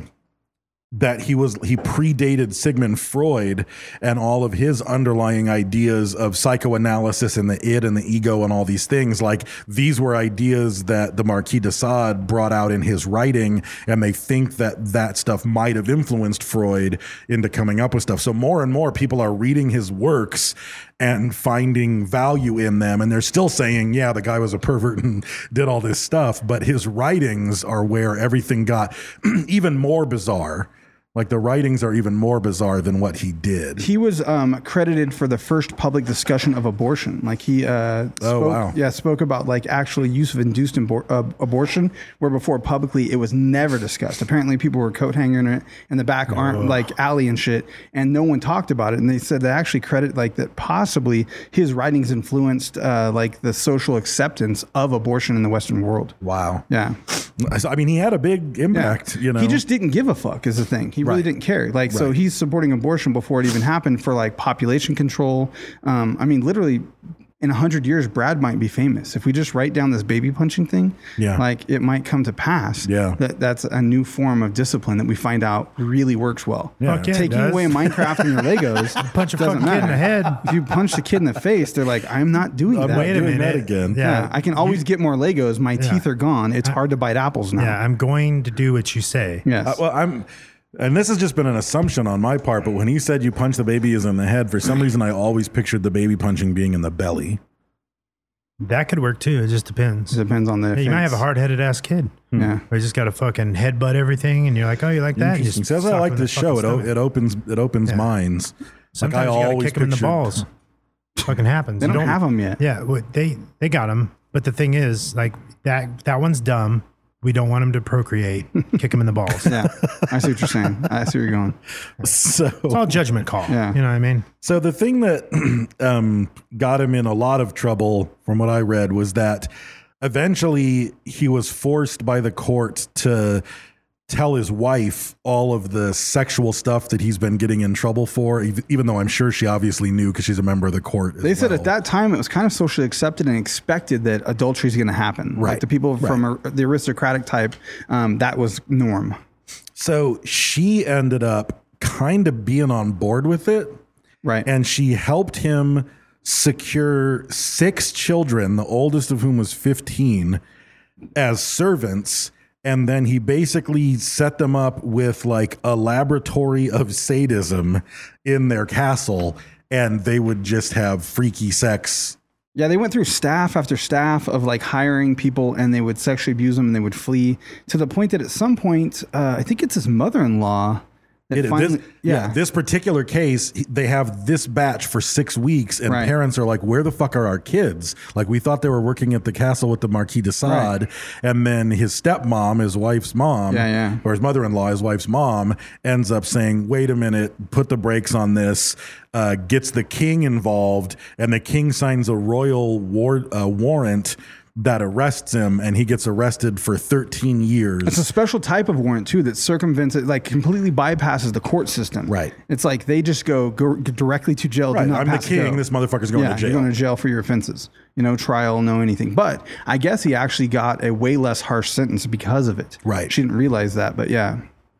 S10: that he was he predated Sigmund Freud and all of his underlying ideas of psychoanalysis and the id and the ego and all these things. Like these were ideas that the Marquis de Sade brought out in his writing, and they think that that stuff might have influenced Freud into coming up with stuff. So more and more people are reading his works and finding value in them, and they're still saying, yeah, the guy was a pervert and did all this stuff, but his writings are where everything got even more bizarre. Like the writings are even more bizarre than what he did.
S9: He was um, credited for the first public discussion of abortion. Like he, uh, spoke,
S10: Oh, wow.
S9: yeah, spoke about like actually use of induced abor- uh, abortion, where before publicly it was never discussed. Apparently, people were coat hanging it in the back arm, like alley and shit, and no one talked about it. And they said they actually credit like that possibly his writings influenced uh, like the social acceptance of abortion in the Western world.
S10: Wow.
S9: Yeah.
S10: So, I mean, he had a big impact, you know.
S9: He just didn't give a fuck is the thing. He really
S10: Right.
S9: didn't care. Like, so
S10: Right.
S9: he's supporting abortion before it even happened for like population control. Um, I mean, literally in a hundred years, Brad might be famous. If we just write down this baby punching thing,
S10: Yeah.
S9: like it might come to pass.
S10: Yeah.
S9: That that's a new form of discipline that we find out really works well.
S10: Yeah.
S2: Fuck yeah, it
S9: Taking
S2: does.
S9: away Minecraft and your Legos
S2: Punch a
S9: doesn't
S2: fucking kid in
S9: matter.
S2: the head.
S9: If you punch the kid in the face, they're like, I'm not doing
S10: I'm
S9: that.
S10: not
S2: Wait a
S10: doing that
S2: minute.
S10: again.
S2: Yeah.
S9: Yeah, I can always get more Legos. My
S2: Yeah.
S9: teeth are gone. It's hard to bite apples now.
S2: Yeah, I'm going to do what you say.
S9: Yes.
S10: Uh, well, I'm, and this has just been an assumption on my part, but when he said you punch the babies in the head, for some reason I always pictured the baby punching being in the belly.
S2: That could work too. It just depends.
S9: It depends on the.
S2: Yeah, you might have a
S9: offense.
S2: hard-headed ass kid.
S9: Yeah.
S2: Or you just got to fucking headbutt everything, and you're like, oh, you like that? You
S10: Interesting.
S2: just
S10: Says I
S2: sock
S10: like
S2: him in
S10: this
S2: the
S10: show. It,
S2: fucking
S10: o-
S2: stomach.
S10: it opens it opens
S2: Yeah.
S10: minds.
S2: Sometimes
S10: like I
S2: you got to
S10: always
S2: kick him in the
S10: pictured-
S2: balls. Fucking happens.
S9: They
S2: You
S9: don't have them yet.
S2: Yeah, well, they they got him, but the thing is, like that that one's dumb. We don't want him to procreate. Kick him in the balls.
S9: Yeah, I see what you're saying. I see where you're going.
S10: So
S2: It's all judgment call.
S9: Yeah.
S2: You know what I mean?
S10: So the thing that um, got him in a lot of trouble, from what I read, was that eventually he was forced by the court to tell his wife all of the sexual stuff that he's been getting in trouble for, ev- even though I'm sure she obviously knew because she's a member of the court. as
S9: They said
S10: well.
S9: at that time it was kind of socially accepted and expected that adultery is going to happen.
S10: Right.
S9: Like the people from
S10: Right.
S9: a, the aristocratic type, um, that was norm.
S10: So she ended up kind of being on board with it.
S9: Right.
S10: And she helped him secure six children, the oldest of whom was fifteen, as servants. And then he basically set them up with like a laboratory of sadism in their castle. And they would just have freaky sex.
S9: Yeah, they went through staff after staff of like hiring people, and they would sexually abuse them, and they would flee to the point that at some point, uh, I think it's his mother-in-law. That
S10: It-
S9: finally,
S10: this, yeah. this particular case, he- they have this batch for six weeks, and
S9: Right.
S10: parents are like, "Where the fuck are our kids?" Like, we thought they were working at the castle with the Marquis de Sade,
S9: Right.
S10: and then his stepmom, his wife's mom,
S9: Yeah, yeah.
S10: or his mother-in-law, his wife's mom, ends up saying, "Wait a minute, put the brakes on this." Uh, gets the king involved, and the king signs a royal war, uh, warrant that arrests him, and he gets arrested for thirteen years.
S9: It's a special type of warrant too that circumvents it, like completely bypasses the court system.
S10: Right.
S9: It's like they just go, go directly to jail. Do
S10: Right,
S9: not
S10: I'm the
S9: pass
S10: king,
S9: go.
S10: this motherfucker's going
S9: yeah,
S10: to jail.
S9: You're going to jail for your offenses. You know, trial, no anything. But I guess he actually got a way less harsh sentence because of it.
S10: Right.
S9: She didn't realize that, but yeah.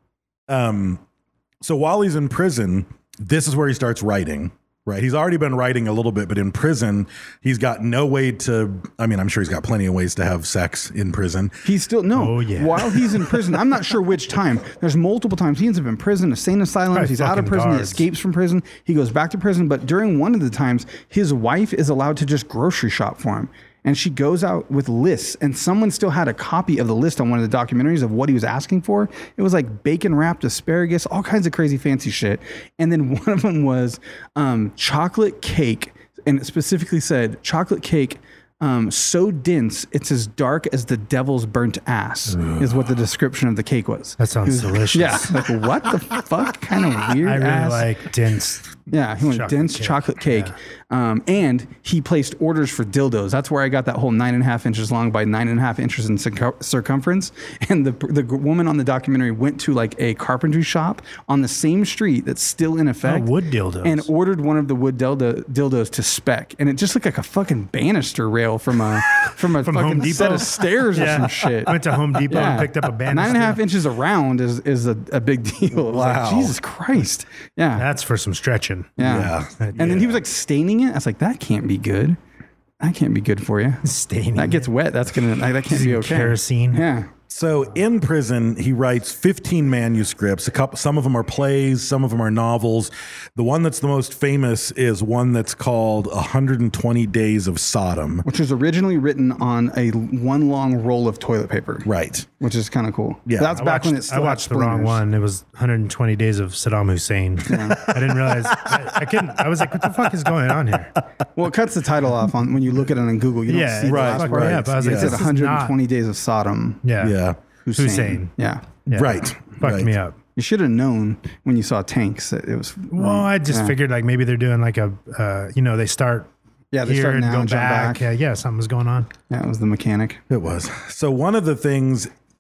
S10: Um, so while he's in prison, this is where he starts writing. Right. He's already been writing a little bit, but in prison, he's got no way to. I mean, I'm sure he's got plenty of ways to have sex in prison.
S9: He's still, no.
S2: Oh, yeah.
S9: While he's in prison, I'm not sure which time. There's multiple times. He ends up in prison, insane asylums.
S2: Probably
S9: He's out of
S2: fucking
S9: prison. He
S2: guards.
S9: escapes from prison. He goes back to prison. But during one of the times, his wife is allowed to just grocery shop for him. And she goes out with lists, and someone still had a copy of the list on one of the documentaries of what he was asking for. It was like bacon wrapped asparagus, all kinds of crazy fancy shit. And then one of them was um, chocolate cake, and it specifically said chocolate cake um, so dense it's as dark as the devil's burnt ass.
S2: Ugh.
S9: Is what the description of the cake was.
S2: That sounds
S9: It was-
S2: delicious.
S9: Yeah, like what the fuck kind of weird.
S2: I really
S9: ass.
S2: like dense.
S9: Yeah, he went
S2: chocolate
S9: dense
S2: cake.
S9: chocolate cake. Um, and he placed orders for dildos. That's where I got that whole nine and a half inches long by nine and a half inches in circum- circumference. And the the g- woman on the documentary went to like a carpentry shop on the same street that's still in effect.
S2: Oh, wood dildos.
S9: And ordered one of the wood dildo, dildos to spec. And it just looked like a fucking banister rail from a from a
S2: From
S9: fucking
S2: Home
S9: set
S2: Depot?
S9: of stairs or
S2: Yeah.
S9: some shit.
S2: Went to Home Depot and picked up a banister.
S9: Nine and a half inches around is is a, a big deal. It was like,
S10: Wow.
S9: Jesus Christ. Yeah.
S2: That's for some stretching.
S9: Yeah.
S10: Yeah.
S9: And then he was like staining it. I was like, that can't be good. That can't be good for you.
S2: Staining
S9: That gets wet. That's gonna. That can't be okay.
S2: kerosene.
S9: Yeah.
S10: So in prison, he writes fifteen manuscripts. A couple, some of them are plays, some of them are novels. The one that's the most famous is one that's called one hundred twenty Days of Sodom.
S9: Which was originally written on a one long roll of toilet paper.
S10: Right.
S9: Which is kind of cool.
S10: Yeah.
S9: That's
S2: I
S9: back
S2: watched,
S9: when it
S2: I
S9: still had
S2: watched the wrong
S9: splinters.
S2: one. It was one hundred twenty Days of Saddam Hussein. I didn't realize. I, I couldn't. I was like, what the fuck is going on here?
S9: Well, it cuts the title off on when you look at it on Google. You don't
S2: Yeah,
S9: see the
S10: right,
S9: last
S2: fuck
S9: part.
S10: right.
S2: yeah, but I was
S10: Yeah.
S2: like,
S9: It said
S2: this is
S9: one hundred
S2: not-
S9: twenty Days of Sodom.
S2: Yeah.
S10: Yeah.
S9: Hussein.
S2: Hussein.
S9: Yeah.
S2: Yeah.
S10: Right.
S2: Fucked
S10: right.
S2: me up.
S9: You should have known when you saw tanks that it was.
S2: Well, I just
S9: Yeah.
S2: figured like maybe they're doing like a, uh, you know, they start
S9: Yeah, they
S2: here
S9: start
S2: and
S9: now
S2: go
S9: and jump
S2: back.
S9: back.
S2: Yeah, yeah, something was going on.
S9: Yeah, it was the mechanic.
S10: It was. So one of the things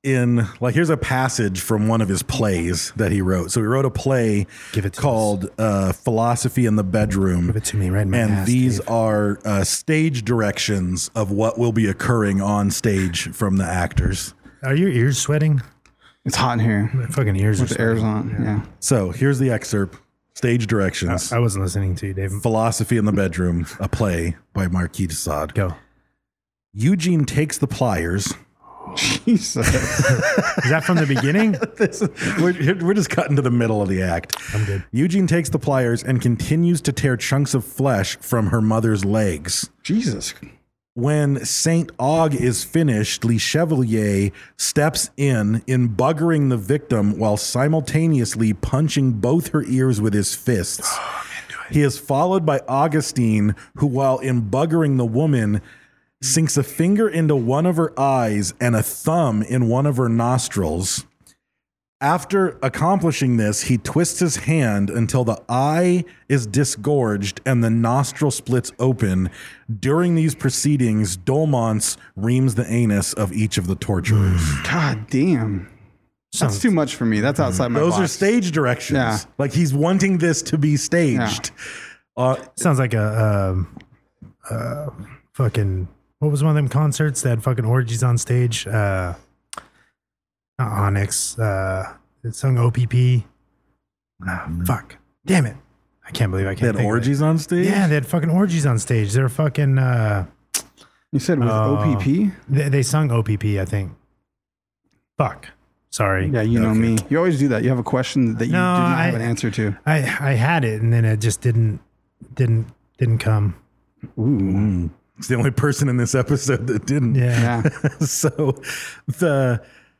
S10: in, like, here's a passage from one of his plays that he wrote. So he wrote a play
S2: Give it to
S10: called uh, Philosophy in the Bedroom.
S2: Give it to me right in my
S10: And
S2: ass,
S10: these
S2: Dave.
S10: are uh, stage directions of what will be occurring on stage from the actors.
S2: Are your ears sweating?
S9: It's hot in here.
S2: My fucking ears
S9: With
S2: are
S9: the air's
S2: sweating.
S9: on. Yeah.
S10: So here's the excerpt. Stage directions.
S2: I wasn't listening to you, Dave.
S10: Philosophy in the Bedroom, a play by Marquis de Sade.
S2: Go.
S10: Eugene takes the pliers.
S9: Jesus.
S2: Is that from the beginning?
S10: This is- we're, we're just cutting to the middle of the act.
S2: I'm good.
S10: Eugene takes the pliers and continues to tear chunks of flesh from her mother's legs.
S9: Jesus.
S10: When Saint Og is finished, Le Chevalier steps in, in buggering the victim while simultaneously punching both her ears with his fists.
S2: Oh,
S10: He is followed by Augustine, who, while in buggering the woman, sinks a finger into one of her eyes and a thumb in one of her nostrils. After accomplishing this, he twists his hand until the eye is disgorged and the nostril splits open. During these proceedings, Dolmans reams the anus of each of the torturers.
S9: God damn. That's
S2: Sounds-
S9: too much for me. That's outside my
S10: Those
S9: box.
S10: are stage directions.
S9: Yeah.
S10: Like he's wanting this to be staged. Uh,
S2: Sounds like a um, uh, fucking. What was one of them concerts that had fucking orgies on stage? Uh, not Onyx. Uh, it sung O P P. Ah, fuck. Damn it. I can't believe I
S10: they
S2: can't
S10: had
S2: think of it.
S10: orgies on stage?
S2: Yeah, they had fucking orgies on stage. They were fucking. Uh,
S9: You said with
S2: Oh.
S9: O P P?
S2: they, they sung O P P, I think. Fuck. Sorry.
S9: Yeah, you know
S10: Okay.
S9: me. You always do that. You have a question that you
S2: No,
S9: do not have
S2: I-
S9: an answer to.
S2: I I had it and then it just didn't didn't didn't come.
S9: Ooh.
S10: It's the only person in this episode that didn't.
S2: Yeah.
S9: Yeah.
S10: So the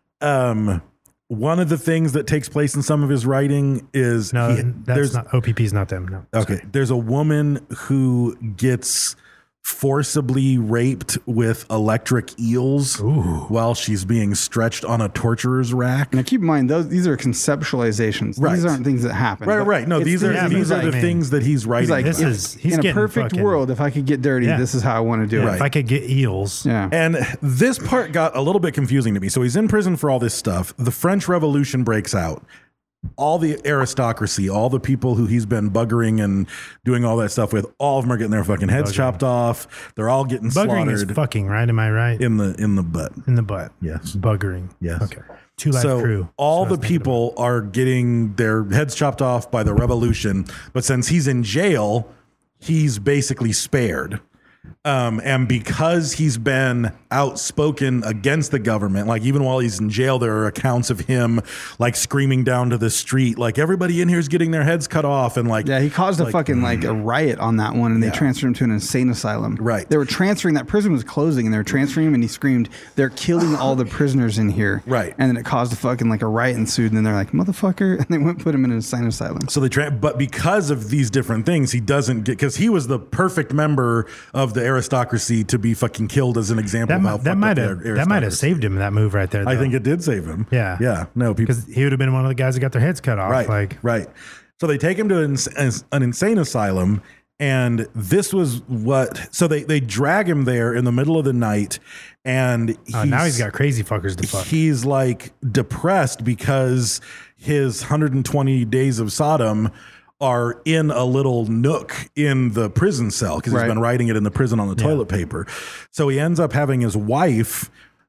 S10: um one of the things that takes place in some of his writing is
S2: No,
S10: he-
S2: that's
S10: there's
S2: not O P P's not them. No.
S10: okay there's a woman who gets forcibly raped with electric eels while she's being stretched on a torturer's rack.
S9: Now keep in mind, those these are conceptualizations.
S10: Right.
S9: These aren't things that happen.
S10: Right,
S9: But
S10: right. No,
S9: it's
S10: these are
S9: things
S2: yeah,
S10: these
S2: but
S10: are the
S2: like-
S10: things that he's writing.
S9: He's like,
S2: This
S9: if-
S2: is- he's
S9: in a
S2: getting
S9: perfect
S2: fucking-
S9: world, if I could get dirty,
S2: Yeah.
S9: this is how I want to do
S2: Yeah,
S9: it.
S2: If I could get eels.
S9: Yeah.
S10: And this part got a little bit confusing to me. So he's in prison for all this stuff. The French Revolution breaks out. All the aristocracy, all the people who he's been buggering and doing all that stuff with, all of them are getting their fucking heads
S2: Buggering.
S10: chopped off. They're all getting
S2: Buggering is
S10: slaughtered
S2: fucking, right? Am I right?
S10: in the in the butt.
S2: In the butt.
S10: Yes.
S2: Buggering.
S10: Yes.
S2: Okay. Two life
S10: So
S2: crew.
S10: all
S2: That's what I
S10: the
S2: was thinking
S10: people are getting their heads chopped off by the revolution, but since he's in jail, he's basically spared. Um, and because he's been outspoken against the government, like even while he's in jail, there are accounts of him like screaming down to the street, like everybody in here is getting their heads cut off, and like
S9: Yeah, he caused a
S10: like,
S9: fucking like a riot on that one, and they
S10: Yeah.
S9: transferred him to an insane asylum.
S10: Right.
S9: They were transferring that prison was closing, and they were transferring him, and he screamed, "They're killing all the prisoners in here."
S10: Right.
S9: And then it caused a fucking like a riot ensued, and then they're like, "Motherfucker!" And they went and put him in an insane asylum.
S10: So they tra- but because of these different things, he doesn't get, because he was the perfect member of the aristocracy to be fucking killed as an example
S2: That,
S10: of how
S2: mi-
S10: fucked
S2: that
S10: up
S2: might
S10: the
S2: have that might have
S10: aristocracy.
S2: saved him that move right there.
S10: I
S2: though.
S10: think it did save him.
S2: Yeah.
S10: Yeah. No, people.
S2: because he would have been one of the guys that got their heads cut off.
S10: Right.
S2: Like
S10: right. So they take him to an, an insane asylum. And this was what, so they, they drag him there in the middle of the night. And
S2: uh, now he's got crazy fuckers to fuck.
S10: he's like depressed because his one hundred twenty days of Sodom are in a little nook in the prison cell because
S9: Right.
S10: he's been writing it in the prison on the toilet paper. So he ends up having his wife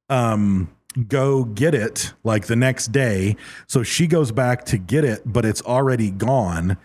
S10: um, go get it like the next day. So she goes back to get it, but it's already gone.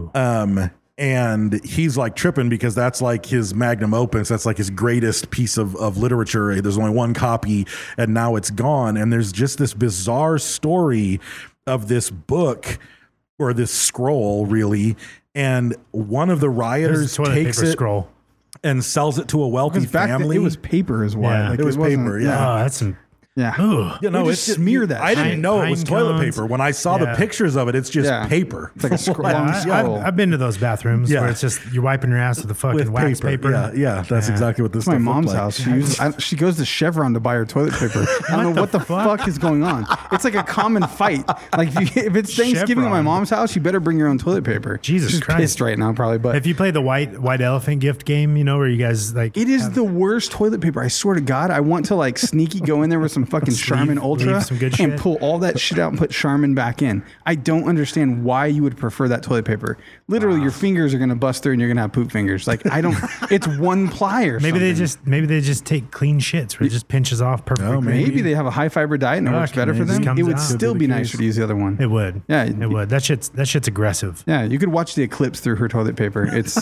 S10: Um, and he's like tripping because that's like his magnum opus. That's like his greatest piece of, of literature. There's only one copy and now it's gone. And there's just this bizarre story of this book or this scroll really. And one of the
S2: There's
S10: rioters
S2: a toilet
S10: takes
S2: paper
S10: it
S2: scroll.
S10: and sells it to a wealthy
S9: Because back then
S10: family.
S9: it was paper as well.
S2: Yeah.
S9: Like,
S10: It was
S9: wasn't-
S10: paper, yeah.
S2: Oh, that's some.
S9: Yeah.
S2: Ugh.
S10: You know,
S9: We
S10: it's
S9: just smear that
S10: I didn't
S2: shit.
S10: know it was
S2: Pine
S10: toilet
S2: cones.
S10: paper. When I saw
S2: Yeah.
S10: the pictures of it, it's just
S9: Yeah.
S10: paper.
S9: It's like a scroll.
S2: Yeah,
S9: long
S2: I,
S9: scroll.
S2: I've, I've been to those bathrooms
S10: Yeah.
S2: where it's just you're wiping your ass with the fucking
S10: with
S2: wax
S10: paper.
S2: paper.
S10: Yeah, yeah, that's
S2: Yeah.
S10: exactly what this
S9: It's my
S10: stuff looked
S9: mom's
S10: like.
S9: house. She uses, I, she goes to Chevron to buy her toilet paper. I don't know what the fuck is going on. It's like a common fight. Like if, you, if it's Thanksgiving at my
S2: Chevron.
S9: mom's house, you better bring your own toilet paper.
S2: Jesus
S9: She's
S2: Christ.
S9: pissed right now, probably. But
S2: If you play the white white elephant gift game, you know where you guys like
S9: it is
S2: have-
S9: the worst toilet paper. I swear to God, I want to like sneaky go in there with some some fucking
S2: Sleeve-
S9: Charmin Ultra
S2: leave some good
S9: and
S2: shit.
S9: pull all that shit out and put Charmin back in. I don't understand why you would prefer that toilet paper. Literally, your fingers are gonna bust through and you're gonna have poop fingers. Like I don't. It's one ply or
S2: Maybe they
S9: something.
S2: just maybe they just take clean shits where it just pinches off perfectly.
S10: Oh,
S2: great.
S9: Maybe they have a high fiber diet and it works
S2: Fuck,
S9: better for
S2: it just
S9: them.
S2: comes
S9: It would
S2: out.
S9: still
S10: Could
S9: be
S10: be the
S9: nicer
S10: case.
S9: to use the other one.
S2: It would.
S9: Yeah,
S2: it would. That shit's that shit's aggressive.
S9: Yeah, you could watch the eclipse through her toilet paper. It's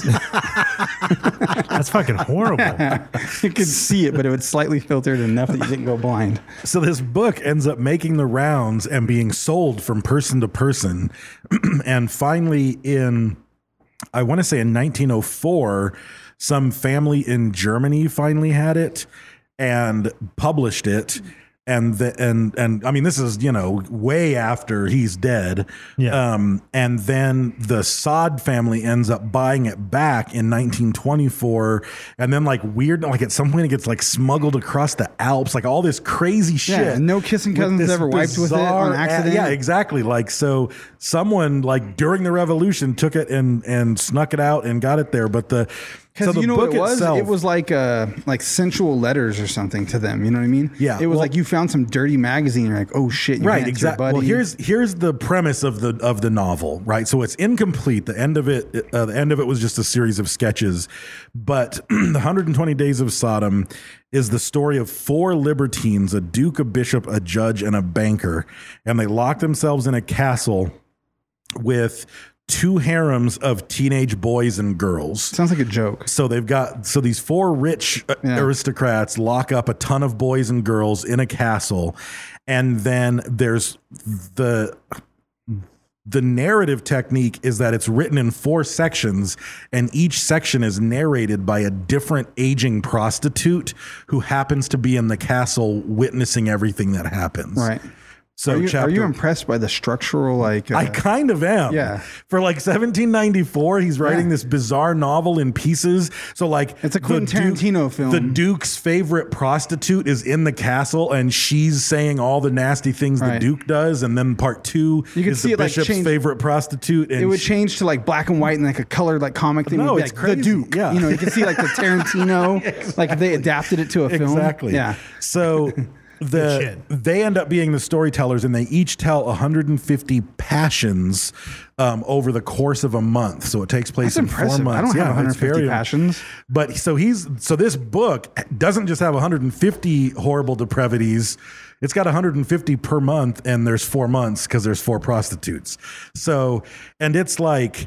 S2: That's fucking horrible.
S9: you could see it, but it would slightly filtered enough that you didn't go blind.
S10: So this book ends up making the rounds and being sold from person to person. And finally in, I want to say in nineteen oh four, some family in Germany finally had it and published it. And the, and and I mean, this is, you know, way after he's dead.
S2: Yeah.
S10: Um, and then the Sod family ends up buying it back in nineteen twenty-four. And then like weird, like at some point it gets like smuggled across the Alps, like all this crazy shit.
S9: Yeah, no kissing
S10: with
S9: cousins
S10: this
S9: ever wiped with it on
S10: bizarre-
S9: accident.
S10: Yeah, exactly. Like, so someone like during the revolution took it and, and snuck it out and got it there. But the,
S9: Because
S10: so the
S9: you know
S10: book
S9: what it was?
S10: itself,
S9: It was like uh like sensual letters or something to them. You know what I mean?
S10: Yeah,
S9: It was
S10: well-
S9: like you found some dirty magazine. You're like, oh shit, you
S10: right,
S9: hand it to your
S10: exactly.
S9: buddy.
S10: Well, here's here's the premise of the of the novel, right? So it's incomplete. The end of it, uh, the end of it was just a series of sketches, but the one hundred twenty Days of Sodom is the story of four libertines: a duke, a bishop, a judge, and a banker, and they lock themselves in a castle with two harems of teenage boys and girls.
S9: Sounds like a joke.
S10: So they've got so these four rich uh,
S9: Yeah.
S10: aristocrats lock up a ton of boys and girls in a castle, and then there's the the narrative technique is that it's written in four sections, and each section is narrated by a different aging prostitute who happens to be in the castle witnessing everything that happens.
S9: Right.
S10: So
S9: are you,
S10: chapter,
S9: are you impressed by the structural like? Uh,
S10: I kind of am.
S9: Yeah.
S10: For like seventeen ninety-four, he's writing
S9: Yeah.
S10: this bizarre novel in pieces. So like
S9: It's a
S10: the
S9: Quentin Tarantino film.
S10: The Duke's favorite prostitute is in the castle and she's saying all the nasty things the
S9: Right.
S10: Duke does. And then part two
S9: You can
S10: is
S9: see
S10: the
S9: it, like,
S10: bishop's
S9: change-
S10: favorite prostitute. And
S9: it would
S10: she-
S9: change to like black and white and like a colored like comic thing.
S10: No,
S9: would be
S10: it's
S9: like
S10: crazy.
S9: The Duke.
S10: Yeah.
S9: You know, you can see like the Tarantino, like if they adapted it to a film.
S10: Exactly.
S9: Yeah.
S10: So the
S2: shit.
S10: they end up being the storytellers, and they each tell one hundred fifty passions um, over the course of a month. So it takes place
S9: That's
S10: in
S9: impressive.
S10: four months.
S9: I don't have
S10: Yeah,
S9: one hundred
S10: it's
S9: fifty
S10: very-
S9: passions.
S10: But so he's so this book doesn't just have one hundred fifty horrible depravities. It's got one hundred fifty per month, and there's four months because there's four prostitutes. So, and it's like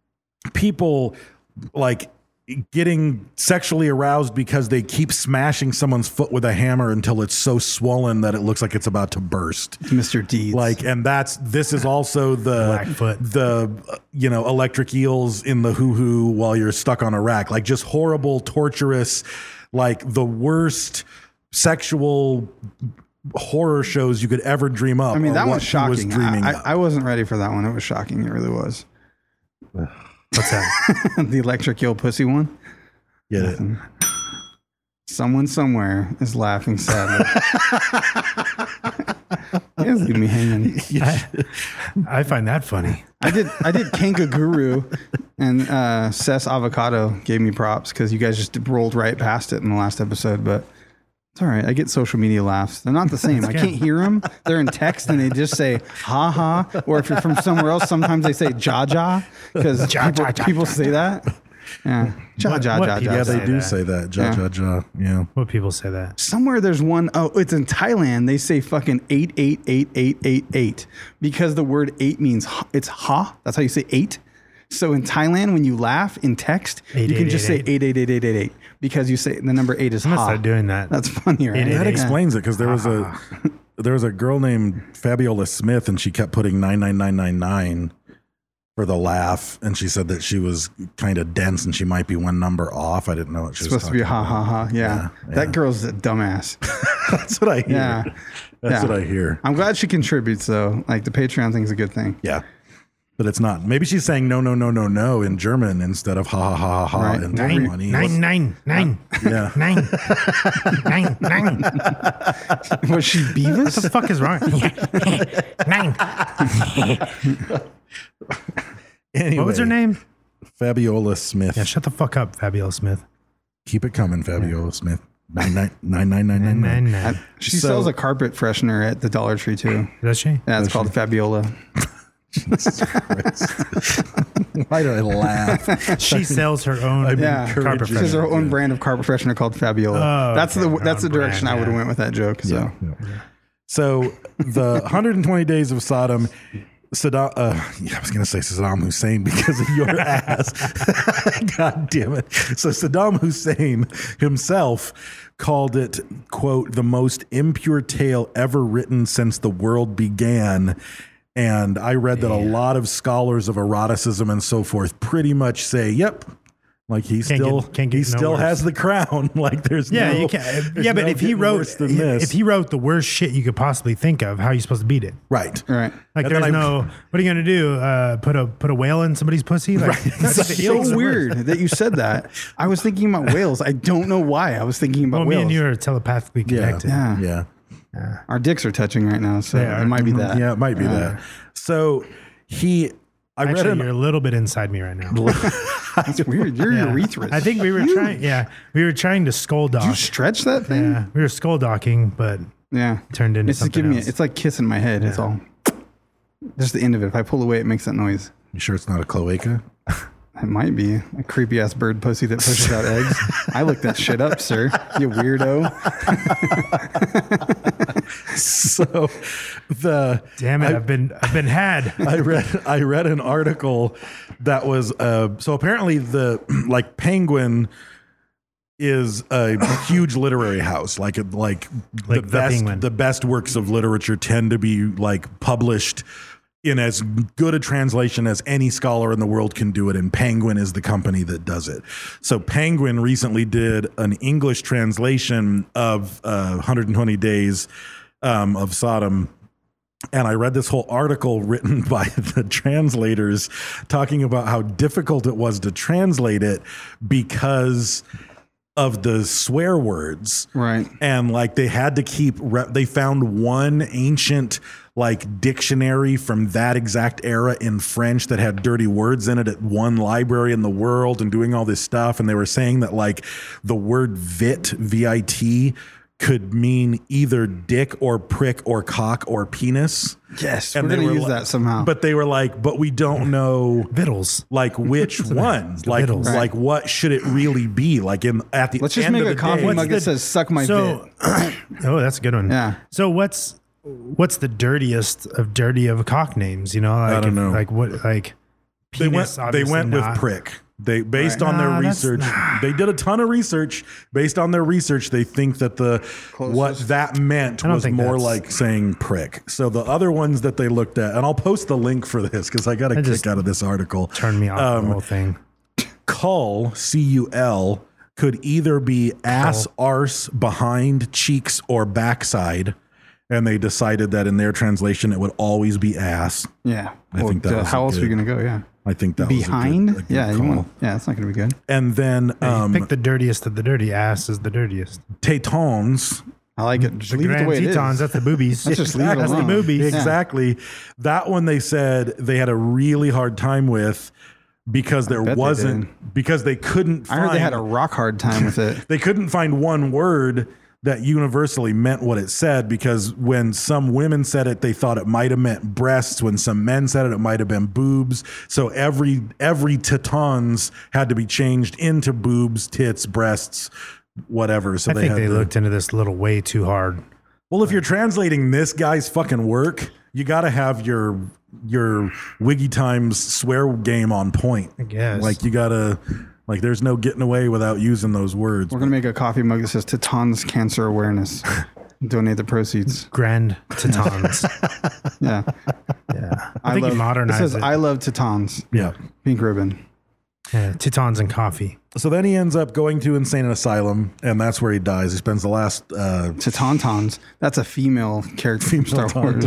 S10: people like getting sexually aroused because they keep smashing someone's foot with a hammer until it's so swollen that it looks like it's about to burst.
S9: Mister Deeds.
S10: Like, and that's this is also the
S2: Blackfoot.
S10: the uh, you know electric eels in the hoo hoo while you're stuck on a rack, like just horrible, torturous, like the worst sexual horror shows you could ever dream up.
S9: I mean,
S10: or
S9: that
S10: what
S9: was
S10: he
S9: shocking.
S10: dreaming
S9: I,
S10: of.
S9: I, I wasn't ready for that one. It was shocking. It really was.
S2: What's that?
S9: The electric eel pussy one.
S10: Get it?
S9: Someone somewhere is laughing sadly. You guys leave me hanging.
S2: I, I find that funny.
S9: I did I did Kankaguru, and uh, Cess Avocado gave me props because you guys just rolled right past it in the last episode. But it's all right. I get social media laughs. They're not the same. I can't hear them. They're in text and they just say ha ha. Or if you're from somewhere else, sometimes they say ja ja because people, people say that. Yeah, ja
S2: What-
S9: ja
S2: what
S9: ja
S2: people
S9: ja.
S10: Yeah, they
S2: say
S10: do
S2: that.
S10: say that. Ja,
S9: Yeah.
S10: ja, ja. Yeah.
S2: What people say that?
S9: Somewhere there's one oh it's in Thailand. They say fucking eight eight eight eight eight eight because the word eight means ha- it's ha. That's how you say eight. So in Thailand, when you laugh in text,
S2: Eight,
S9: you can
S2: eight,
S9: just
S2: eight,
S9: say eight eight eight eight eight eight because you say the number eight is
S2: I'm gonna
S9: ha.
S2: start doing that.
S9: That's funny, right?
S2: Eight, eight,
S10: That
S2: eight.
S10: explains it because there was a there was a girl named Fabiola Smith, and she kept putting nine nine nine nine nine for the laugh, and she said that she was kind of dense and she might be one number off. I didn't know what she
S9: It's
S10: was
S9: supposed to be
S10: talking
S9: ha
S10: about.
S9: ha ha. Yeah.
S10: Yeah, yeah.
S9: That girl's a dumbass.
S10: That's what I hear.
S9: Yeah.
S10: That's
S9: Yeah.
S10: what I hear.
S9: I'm glad she contributes though. Like the Patreon thing's a good thing.
S10: Yeah. But it's not. Maybe she's saying no, no, no, no, no in German instead of ha ha ha ha ha
S9: Right.
S10: in
S2: Nine,
S10: Taiwanese.
S2: nine, nine, nine,
S10: Yeah.
S2: nine, nine, nine.
S9: Was she
S2: What
S9: Beavis?
S2: the fuck is wrong? Nine.
S10: Anyway,
S2: What was her name?
S10: Fabiola Smith.
S2: Yeah, shut the fuck up, Fabiola Smith.
S10: Keep it coming, Fabiola Smith. Nine nine nine nine nine nine
S2: Nine,
S10: nine.
S2: nine.
S9: She
S10: So-
S9: sells a carpet freshener at the Dollar Tree too.
S2: Does she?
S9: Yeah, it's called Fabiola.
S10: Why do I laugh?
S2: She sells her own
S10: I'm
S9: Yeah,
S2: carpet
S9: she has her
S2: freshener.
S9: own brand of carpet freshener called Fabiola.
S2: Oh,
S9: that's
S2: okay.
S9: the that's
S2: Her
S9: the direction
S2: brand,
S9: I would have
S2: yeah.
S9: went with that joke. So
S10: So the one hundred twenty Days of Sodom, Saddam, uh, yeah, I was going to say Saddam Hussein because of your ass. God damn it. So Saddam Hussein himself called it, quote, the most impure tale ever written since the world began. And I read that a lot of scholars of eroticism and so forth pretty much say, yep. Like he
S2: Can't
S10: still
S2: get- can't get
S10: he
S2: no
S10: still
S2: worse.
S10: has the crown. Like there's
S2: Yeah,
S10: no,
S2: you can.
S10: there's
S2: Yeah, but
S10: no
S2: if he
S10: getting
S2: wrote
S10: worse than
S2: if,
S10: this.
S2: if he wrote the worst shit you could possibly think of, how are you supposed to beat it?
S10: right,
S9: right.
S2: Like,
S10: And then
S2: there's
S10: I-
S2: no. What are you gonna do? Uh, put a put a whale in somebody's pussy? Like,
S10: Right.
S2: that's
S10: It's
S9: So weird that you said that. I was thinking about whales. I don't know why. I was thinking about
S2: Well, me
S9: whales.
S2: and you are telepathically
S10: yeah,
S2: connected.
S9: Yeah.
S10: yeah.
S9: Our dicks are touching right now, so
S2: They are.
S9: it might be
S2: Mhm.
S9: that.
S10: Yeah, it might be that. So he, I
S2: Actually,
S10: read
S2: you're a
S10: an,
S2: little bit inside me right now.
S9: That's weird. Your
S2: Yeah.
S9: urethra.
S2: I think we were trying. Yeah, we were trying to skull
S9: Did you
S2: dock.
S9: stretch that thing?
S2: Yeah, we were skull docking, but
S9: Yeah.
S2: turned into
S9: It's just
S2: something
S9: giving me.
S2: else.
S9: It's like kissing my head. It's all. Just the end of it. If I pull away, it makes that noise.
S10: you sure it's not a cloaca?
S9: It might be a creepy ass bird pussy that pushes out eggs. I looked that shit up, sir. You weirdo.
S10: So the
S2: Damn it!
S10: I,
S2: I've been I've been had.
S10: I read I read an article that was uh so apparently the like Penguin is a huge literary house. Like it like, the
S2: Like the
S10: best
S2: Penguin.
S10: the best works of literature tend to be like published in as good a translation as any scholar in the world can do it, and Penguin is the company that does it. So Penguin recently did an English translation of uh, one hundred twenty Days um, of Sodom. And I read this whole article written by the translators talking about how difficult it was to translate it because of the swear words.
S9: Right.
S10: And like they had to keep, re- they found one ancient like dictionary from that exact era in French that had dirty words in it at one library in the world and doing all this stuff. And they were saying that like the word vit, V I T, could mean either dick or prick or cock or penis.
S9: Yes,
S10: And
S9: we're
S10: they
S9: gonna
S10: were
S9: use
S10: like-
S9: that somehow.
S10: But they were like, but we don't know
S2: Vittles.
S10: like which ones, like
S2: Vittles.
S10: like what should it really be? Like in at the
S9: Let's just
S10: end
S9: make
S10: of
S9: a
S10: the
S9: coffee
S10: day,
S9: mug that says "suck my
S2: so,
S9: dick."
S2: oh, that's a good one.
S9: Yeah.
S2: So what's what's the dirtiest of dirty of cock names? You know, like
S10: I don't
S2: if-
S10: know.
S2: Like what? Like
S10: they went
S2: penis,
S10: they
S2: obviously
S10: went
S2: not.
S10: with prick. They based
S9: Right.
S10: on their
S2: Nah, that's
S10: research.
S2: not-
S10: They did a ton of research. Based on their research, they think that the what
S9: Closest.
S10: that meant
S2: I don't
S10: was
S2: think
S10: more
S2: that's-
S10: like saying prick. So the other ones that they looked at, and I'll post the link for this because I got a
S2: That
S10: kick
S2: just
S10: out of this article.
S2: Turned me off
S10: Um,
S2: the whole thing.
S10: Cull, C U L, could either be ass, arse, behind, cheeks, or backside. And they decided that in their translation, it would always be ass.
S9: Yeah.
S10: I think that
S9: uh,
S10: was
S9: how
S10: a
S9: else are you
S10: good-
S9: gonna go? Yeah.
S10: I think that
S9: Behind.
S10: was a good, a good
S9: yeah. You
S10: call.
S9: want, yeah. It's not gonna be good.
S10: And then um,
S2: Pick the dirtiest of the dirty. Ass is the dirtiest.
S10: Tetons.
S9: I like it. Just
S2: The
S9: leave it the
S2: grand
S9: way it is.
S2: tetons. That's the boobies.
S9: Let's just leave it
S2: That's the
S9: alone.
S2: boobies.
S9: Yeah.
S10: Exactly. That one they said they had a really hard time with because there
S9: bet they
S10: wasn't because they couldn't
S9: I
S10: find
S9: heard they had a rock hard time with it.
S10: they couldn't find one word that universally meant what it said, because when some women said it, they thought it might have meant breasts. When some men said it, it might have been boobs. So every every tetons had to be changed into boobs, tits, breasts, whatever. So
S2: I
S10: they
S2: think
S10: had
S2: they
S10: to-
S2: looked into this a little way too hard.
S10: Well, if you're translating this guy's fucking work, you got to have your your Wiggy Times swear game on point.
S2: I guess.
S10: Like you got to, like there's no getting away without using those words.
S9: We're gonna make a coffee mug that says "Tetons Cancer Awareness." Donate the proceeds.
S2: Grand tetons.
S9: Yeah.
S2: Yeah. I, think
S9: love,
S2: you modernized
S9: It says
S2: it.
S9: "I love Tetons."
S10: Yeah.
S9: Pink ribbon.
S2: Yeah, tetons and coffee.
S10: So then he ends up going to insane asylum, and that's where he dies. He spends the last uh,
S9: Tetontons. That's a female character from Star Wars.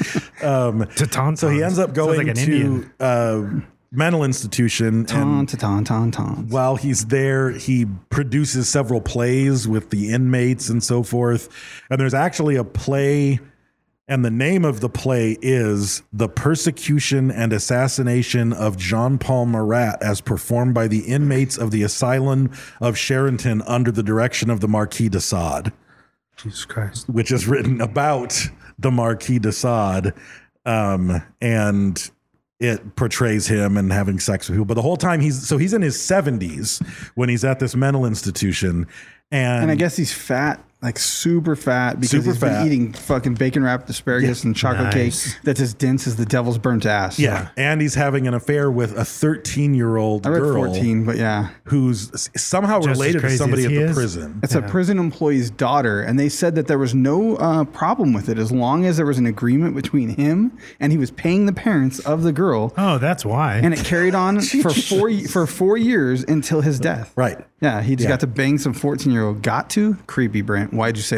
S10: um,
S2: Tetons.
S10: so he ends up
S2: Sounds
S10: going
S2: like an
S10: to
S2: Indian.
S10: uh, mental institution,
S9: Ton,
S10: and
S9: teton, ton, tons.
S10: while he's there, he produces several plays with the inmates and so forth. And there's actually a play And the name of the play is The Persecution and Assassination of Jean Paul Marat as performed by the inmates of the Asylum of Charenton under the direction of the Marquis de Sade.
S2: Jesus Christ.
S10: Which is written about the Marquis de Sade. Um, and it portrays him and having sex with people. But the whole time he's, so he's in his seventies when he's at this mental institution. And,
S9: And I guess he's fat, like super fat, because
S10: Super
S9: he's been
S10: fat.
S9: eating fucking bacon wrapped asparagus
S10: Yeah.
S9: and chocolate
S2: Nice.
S9: cake that's as dense as the devil's burnt ass.
S10: yeah, and he's having an affair with a thirteen year old
S9: I read
S10: girl
S9: fourteen, but yeah.
S10: who's somehow
S2: Just as
S10: related to
S2: crazy
S10: somebody
S2: as
S10: at
S2: he
S10: the
S2: is.
S10: prison.
S9: It's a prison employee's daughter, and they said that there was no uh, problem with it as long as there was an agreement between him and he was paying the parents of the girl,
S2: Oh, that's why.
S9: and it carried on for four ye- for four years until his death.
S10: Right.
S9: Yeah, he just
S10: Yeah.
S9: got to bang some fourteen year old. Got to creepy, Brent. Why'd you say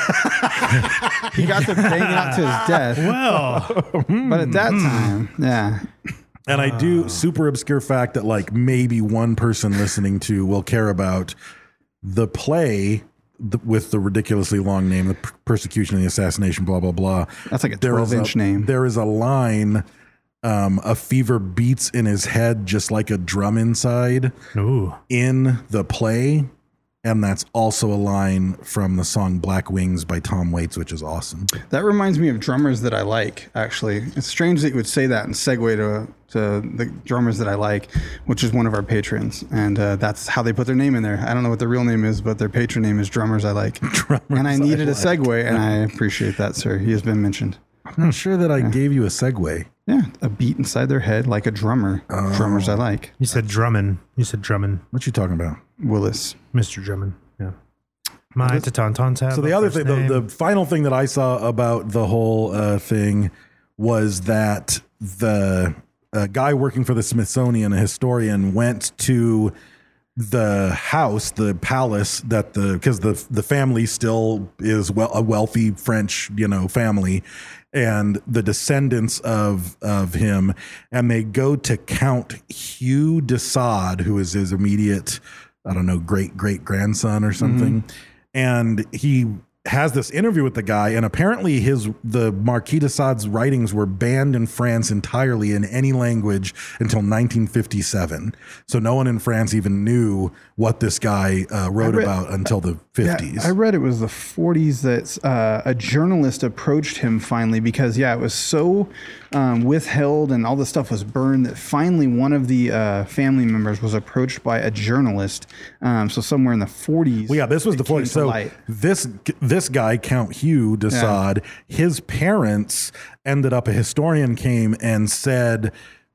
S9: that? He got to bang it out to his death,
S2: well,
S9: but at that time, yeah.
S10: And I do super obscure fact that like maybe one person listening to will care about the play the, with the ridiculously long name, the per- persecution and the assassination, blah blah blah.
S9: That's like a
S10: There is
S9: twelve inch name.
S10: There is a line. Um, a fever beats in his head just like a drum inside
S2: ooh.
S10: in the play. And that's also a line from the song Black Wings by Tom Waits, which is awesome.
S9: That reminds me of drummers that I like, actually. It's strange that you would say that and segue to, to the drummers that I like, which is one of our patrons. And uh, that's how they put their name in there. I don't know what their real name is, but their patron name is Drummers I Like.
S10: Drummers
S9: and I
S10: I
S9: needed a
S10: Like.
S9: segue, and I appreciate that, sir. He has been mentioned.
S10: I'm not sure that I gave you a segue.
S9: Yeah, a beat inside their head like a drummer.
S10: Oh.
S9: Drummers I Like.
S2: You said Drummond. You said Drummond.
S10: What you talking about?
S9: Willis.
S2: Mister Drummond. Yeah. My Tatanton tab.
S10: So the other thing, the, the final thing that I saw about the whole uh, thing was that the uh, guy working for the Smithsonian, a historian, went to the house, the palace that the because the the family still is well a wealthy French, you know, family, and the descendants of of him, and they go to Count Hugh de Sade, who is his immediate, I don't know, great great grandson or something, and he has this interview with the guy, and apparently his the Marquis de Sade's writings were banned in France entirely in any language until nineteen fifty-seven. So no one in France even knew what this guy uh, wrote
S9: read-
S10: about until the fifties.
S9: Yeah, I read it was the forties that uh, a journalist approached him finally because, yeah, it was so um, withheld and all the stuff was burned that finally one of the uh, family members was approached by a journalist. Um, so somewhere in the forties.
S10: Well, yeah, this was
S9: it
S10: the
S9: came
S10: point.
S9: to
S10: So
S9: light.
S10: this this guy, Count Hugh de
S9: Yeah.
S10: Sade, his parents ended up, a historian came and said,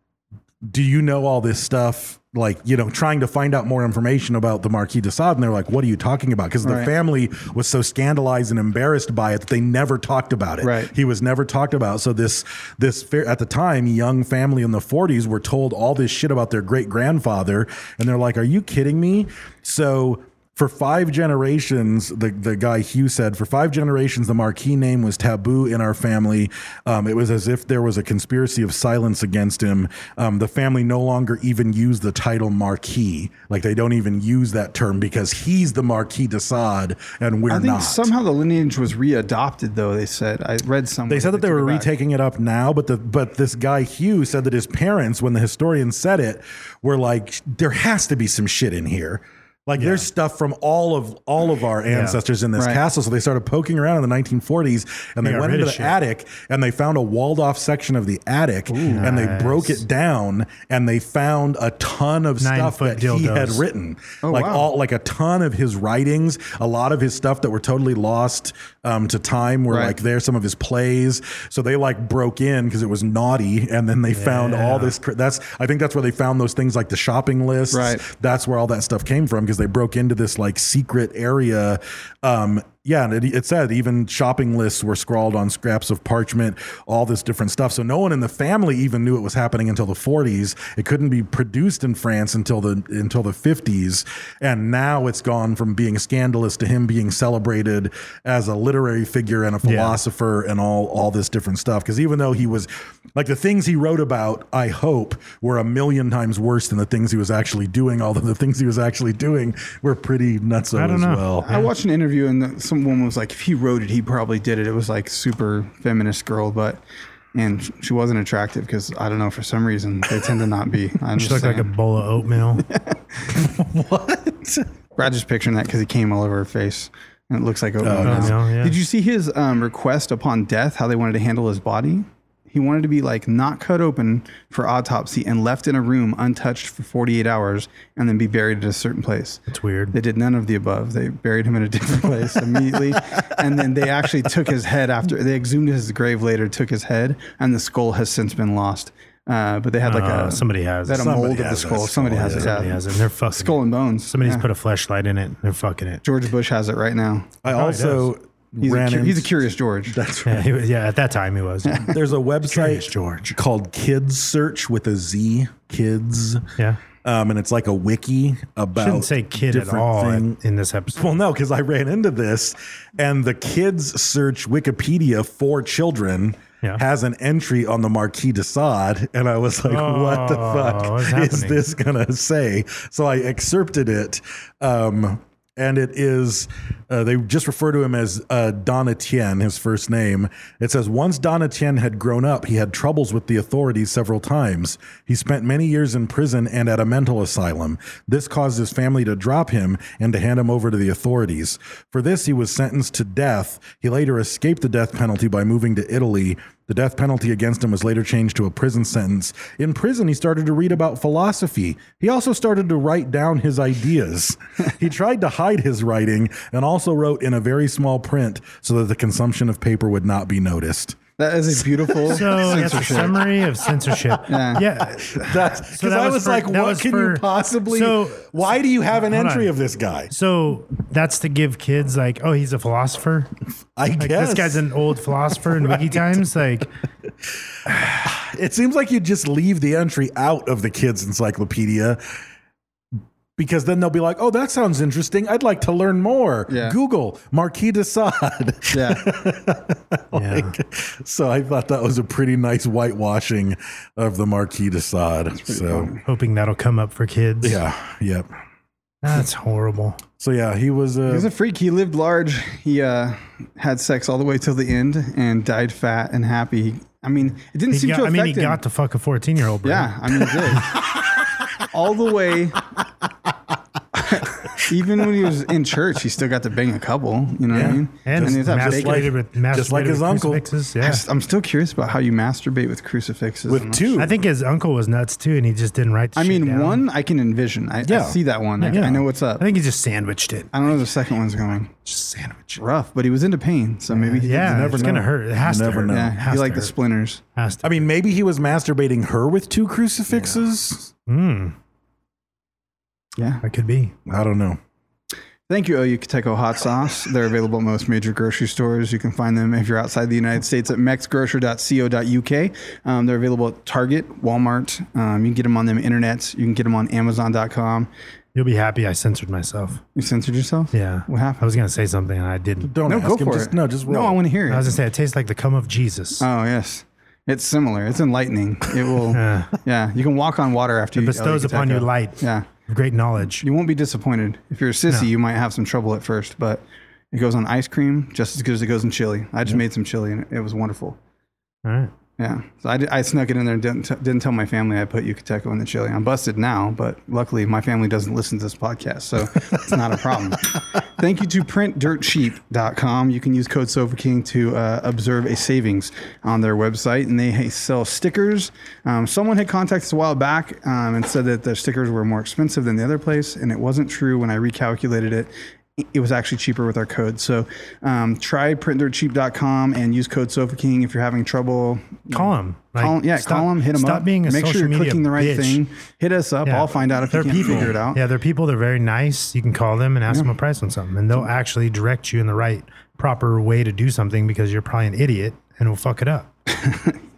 S10: do you know all this stuff? Like, you know, trying to find out more information about the Marquis de Sade. And they're like, what are you talking about? Because the
S9: Right.
S10: family was so scandalized and embarrassed by it that they never talked about it.
S9: Right.
S10: He was never talked about. So this, this fair, at the time, young family in the forties were told all this shit about their great grandfather. And they're like, are you kidding me? So for five generations, the, the guy Hugh said, for five generations, the Marquis name was taboo in our family. Um, it was as if there was a conspiracy of silence against him. Um, the family no longer even used the title Marquis. Like they don't even use that term because he's the Marquis de Sade and we're
S9: I think
S10: not.
S9: somehow the lineage was readopted, though, they said. I read somewhere.
S10: They said that they
S9: took
S10: were
S9: it back.
S10: retaking it up now, but the but this guy Hugh said that his parents, when the historian said it, were like, there has to be some shit in here. Like there's stuff from all of all of our ancestors in this
S9: Right.
S10: castle. So they started poking around in the nineteen forties and
S2: They
S10: they
S2: got
S10: went
S2: rid
S10: into
S2: of
S10: the
S2: shit.
S10: attic and they found a walled off section of the attic and they
S2: nice.
S10: broke it down and they found a ton of
S2: Nine
S10: stuff
S2: foot
S10: that he had
S2: dildos.
S10: written.
S9: Oh,
S10: like
S9: wow.
S10: all like a ton of his writings, a lot of his stuff that were totally lost um, to time were
S9: Right.
S10: like there, some of his plays. So they like broke in because it was naughty and then they found all this cr- that's I think that's where they found those things like the shopping lists.
S9: Right.
S10: That's where all that stuff came from because they broke into this like secret area. Um, yeah, and it, it said even shopping lists were scrawled on scraps of parchment, all this different stuff. So no one in the family even knew it was happening until the forties. It couldn't be produced in France until the until the fifties. And now it's gone from being scandalous to him being celebrated as a literary figure and a philosopher and all all this different stuff. Because even though he was like the things he wrote about, I hope, were a million times worse than the things he was actually doing. Although the things he was actually doing were pretty nutso
S2: I don't
S10: as
S2: know.
S10: well.
S9: I watched an interview and the, someone some woman was like, if he wrote it, he probably did it. It was like super feminist girl, but and she wasn't attractive because I don't know, for some reason they tend to not be. I'm
S2: She
S9: just
S2: looked like a
S9: saying.
S2: bowl of oatmeal.
S10: What?
S9: Brad just picturing that because he came all over her face. And it looks like oatmeal.
S10: Oh,
S9: now.
S2: no, yeah.
S9: Did you see his um, request upon death, how they wanted to handle his body? He wanted to be like not cut open for autopsy and left in a room untouched for forty-eight hours and then be buried at a certain place.
S2: It's weird.
S9: They did none of the above. They buried him in a different place immediately. And then they actually took his head after, they exhumed his grave later, took his head, and the skull has since been lost. Uh, but they had like
S2: Uh,
S9: a
S2: somebody has
S9: they had
S2: it.
S9: a
S10: Somebody
S9: mold of the
S10: has that
S9: skull. Somebody
S10: skull,
S9: has
S10: yeah.
S9: it.
S2: Somebody
S9: Yeah.
S2: has it. And they're fucking
S9: Skull and bones.
S2: Somebody's
S9: Yeah.
S2: put a fleshlight in it. They're fucking it.
S9: George Bush has it right now.
S10: I
S2: Oh, he
S10: also
S9: He's, a,
S10: ran
S9: cu- he's a
S10: into-
S9: curious George.
S10: That's
S2: Yeah, he was, yeah, at that time he was.
S10: There's a
S2: Curious
S10: website
S2: George.
S10: called Kids Search with a Z, Kids.
S2: Yeah.
S10: Um, and it's like a wiki about
S2: Shouldn't say kid at
S10: different
S2: all
S10: thing-
S2: in, in this episode.
S10: Well, no, because I ran into this, and the Kids Search Wikipedia for children
S2: Yeah.
S10: has an entry on the Marquis de Sade, and I was like, "What the
S2: Oh,
S10: fuck
S2: what's
S10: is
S2: happening?
S10: this gonna say?" So I excerpted it. Um, and it is, uh, they just refer to him as uh, Don Etienne, his first name. It says, once Don Etienne had grown up, he had troubles with the authorities several times. He spent many years in prison and at a mental asylum. This caused his family to drop him and to hand him over to the authorities. For this, he was sentenced to death. He later escaped the death penalty by moving to Italy. The death penalty against him was later changed to a prison sentence. In prison, he started to read about philosophy. He also started to write down his ideas. He tried to hide his writing and also wrote in a very small print so that the consumption of paper would not be noticed.
S9: That is a beautiful
S2: So that's a
S9: censorship.
S2: summary of censorship.
S9: Yeah.
S2: yeah.
S10: That's
S2: So
S10: because
S2: that
S10: I
S2: was
S10: was
S2: for-
S10: like,
S2: that
S10: what
S2: was
S10: can
S2: for-
S10: you possibly?
S2: so-
S10: why do you have an
S2: Hold
S10: entry
S2: on.
S10: of this guy?
S2: So that's to give kids like, oh, he's a philosopher.
S10: I
S2: Like
S10: guess
S2: this guy's an old philosopher in wiki times. Like,
S10: It seems like you just leave the entry out of the kids' encyclopedia because then they'll be like, oh, that sounds interesting. I'd like to learn more.
S9: Yeah.
S10: Google Marquis de Sade.
S9: Yeah.
S2: yeah.
S10: So I thought that was a pretty nice whitewashing of the Marquis de Sade. So
S2: Hoping that'll come up for kids.
S10: yeah, yep.
S2: That's horrible.
S10: So yeah, he was. Uh,
S9: He was a freak. He lived large. He uh, had sex all the way till the end and died fat and happy. I mean, it didn't
S2: He
S9: seem
S2: got,
S9: to
S2: I
S9: affect
S2: mean, he
S9: him.
S2: got to fuck a fourteen year old.
S9: Yeah, I mean, he did. all the way. Even when he was in church, he still got to bang a couple. You know what I mean?
S2: And
S9: he was at bacon.
S2: masturbated with masturbated
S10: just like his
S2: with
S10: uncle.
S2: crucifixes.
S9: I
S2: Yeah.
S9: just- I'm still curious about how you masturbate with crucifixes. I'm
S10: with
S9: not
S10: two.
S2: I think his uncle was nuts too, and he just didn't write. The
S9: I
S2: shit
S9: mean,
S2: down.
S9: one I can envision. I, I
S10: Yeah.
S9: see that one. I,
S10: Yeah.
S9: I know what's up.
S2: I think he just sandwiched it.
S9: I don't know where the second one's going.
S2: Just sandwich.
S9: Rough, but he was into pain, so maybe he
S2: Yeah,
S9: did.
S10: never
S2: it's
S10: know.
S2: gonna hurt. It has
S10: You
S2: to
S10: never
S2: hurt.
S10: know.
S9: Yeah,
S2: Has
S9: he
S2: to
S9: liked the
S2: hurt.
S9: splinters.
S2: Has to.
S10: I mean, maybe he was masturbating her with two crucifixes.
S2: Mm,
S9: Yeah.
S2: that could be.
S10: I don't know.
S9: Thank you, O U Kateco Hot Sauce. They're available at most major grocery stores. You can find them if you're outside the United States at mex grocer dot co dot u k. Um, they're available at Target, Walmart. Um, you can get them on them internets. You can get them on amazon dot com.
S2: You'll be happy I censored myself.
S9: You censored yourself?
S2: Yeah.
S9: What happened?
S2: I was gonna say something and I didn't.
S10: Don't
S9: No,
S10: ask
S9: go
S10: him.
S9: for
S10: Just,
S9: it.
S10: No, just roll.
S9: No, I want to hear
S2: I was
S9: it.
S2: gonna say it tastes like the cum of Jesus.
S9: Oh, yes. It's similar. It's enlightening. It will,
S2: Yeah.
S9: yeah. You can walk on water after
S2: It
S9: you
S2: bestows
S9: O U
S2: upon you
S9: Kateco.
S2: light.
S9: Yeah.
S2: Great knowledge.
S9: You won't be disappointed. If you're a sissy,
S2: No.
S9: you might have some trouble at first, but it goes on ice cream just as good as it goes in chili. I just made some chili and it was wonderful.
S2: All right.
S9: Yeah. So I, did- I snuck it in there and didn't, t- didn't tell my family I put Yucateco in the chili. I'm busted now, but luckily my family doesn't listen to this podcast, so it's not a problem. Thank you to print dirt cheap dot com. You can use code SofaKing to uh, observe a savings on their website, and they sell stickers. Um, someone had contacted us a while back um, and said that the stickers were more expensive than the other place, and it wasn't true when I recalculated it. It was actually cheaper with our code. So um, try print dirt cheap dot com and use code SofaKing if you're having trouble.
S2: Call him.
S9: Call, yeah,
S2: stop-
S9: call them, hit them
S2: stop
S9: up.
S2: being a
S9: Make
S2: social
S9: sure you're
S2: media
S9: clicking the right
S2: bitch.
S9: thing. Hit us up.
S2: Yeah.
S9: I'll find out if you
S2: They're
S9: can't
S2: people.
S9: figure it out.
S2: Yeah, they're people. They're very nice. You can call them and ask them a price on something, and they'll actually direct you in the right, proper way to do something because you're probably an idiot and will fuck it up.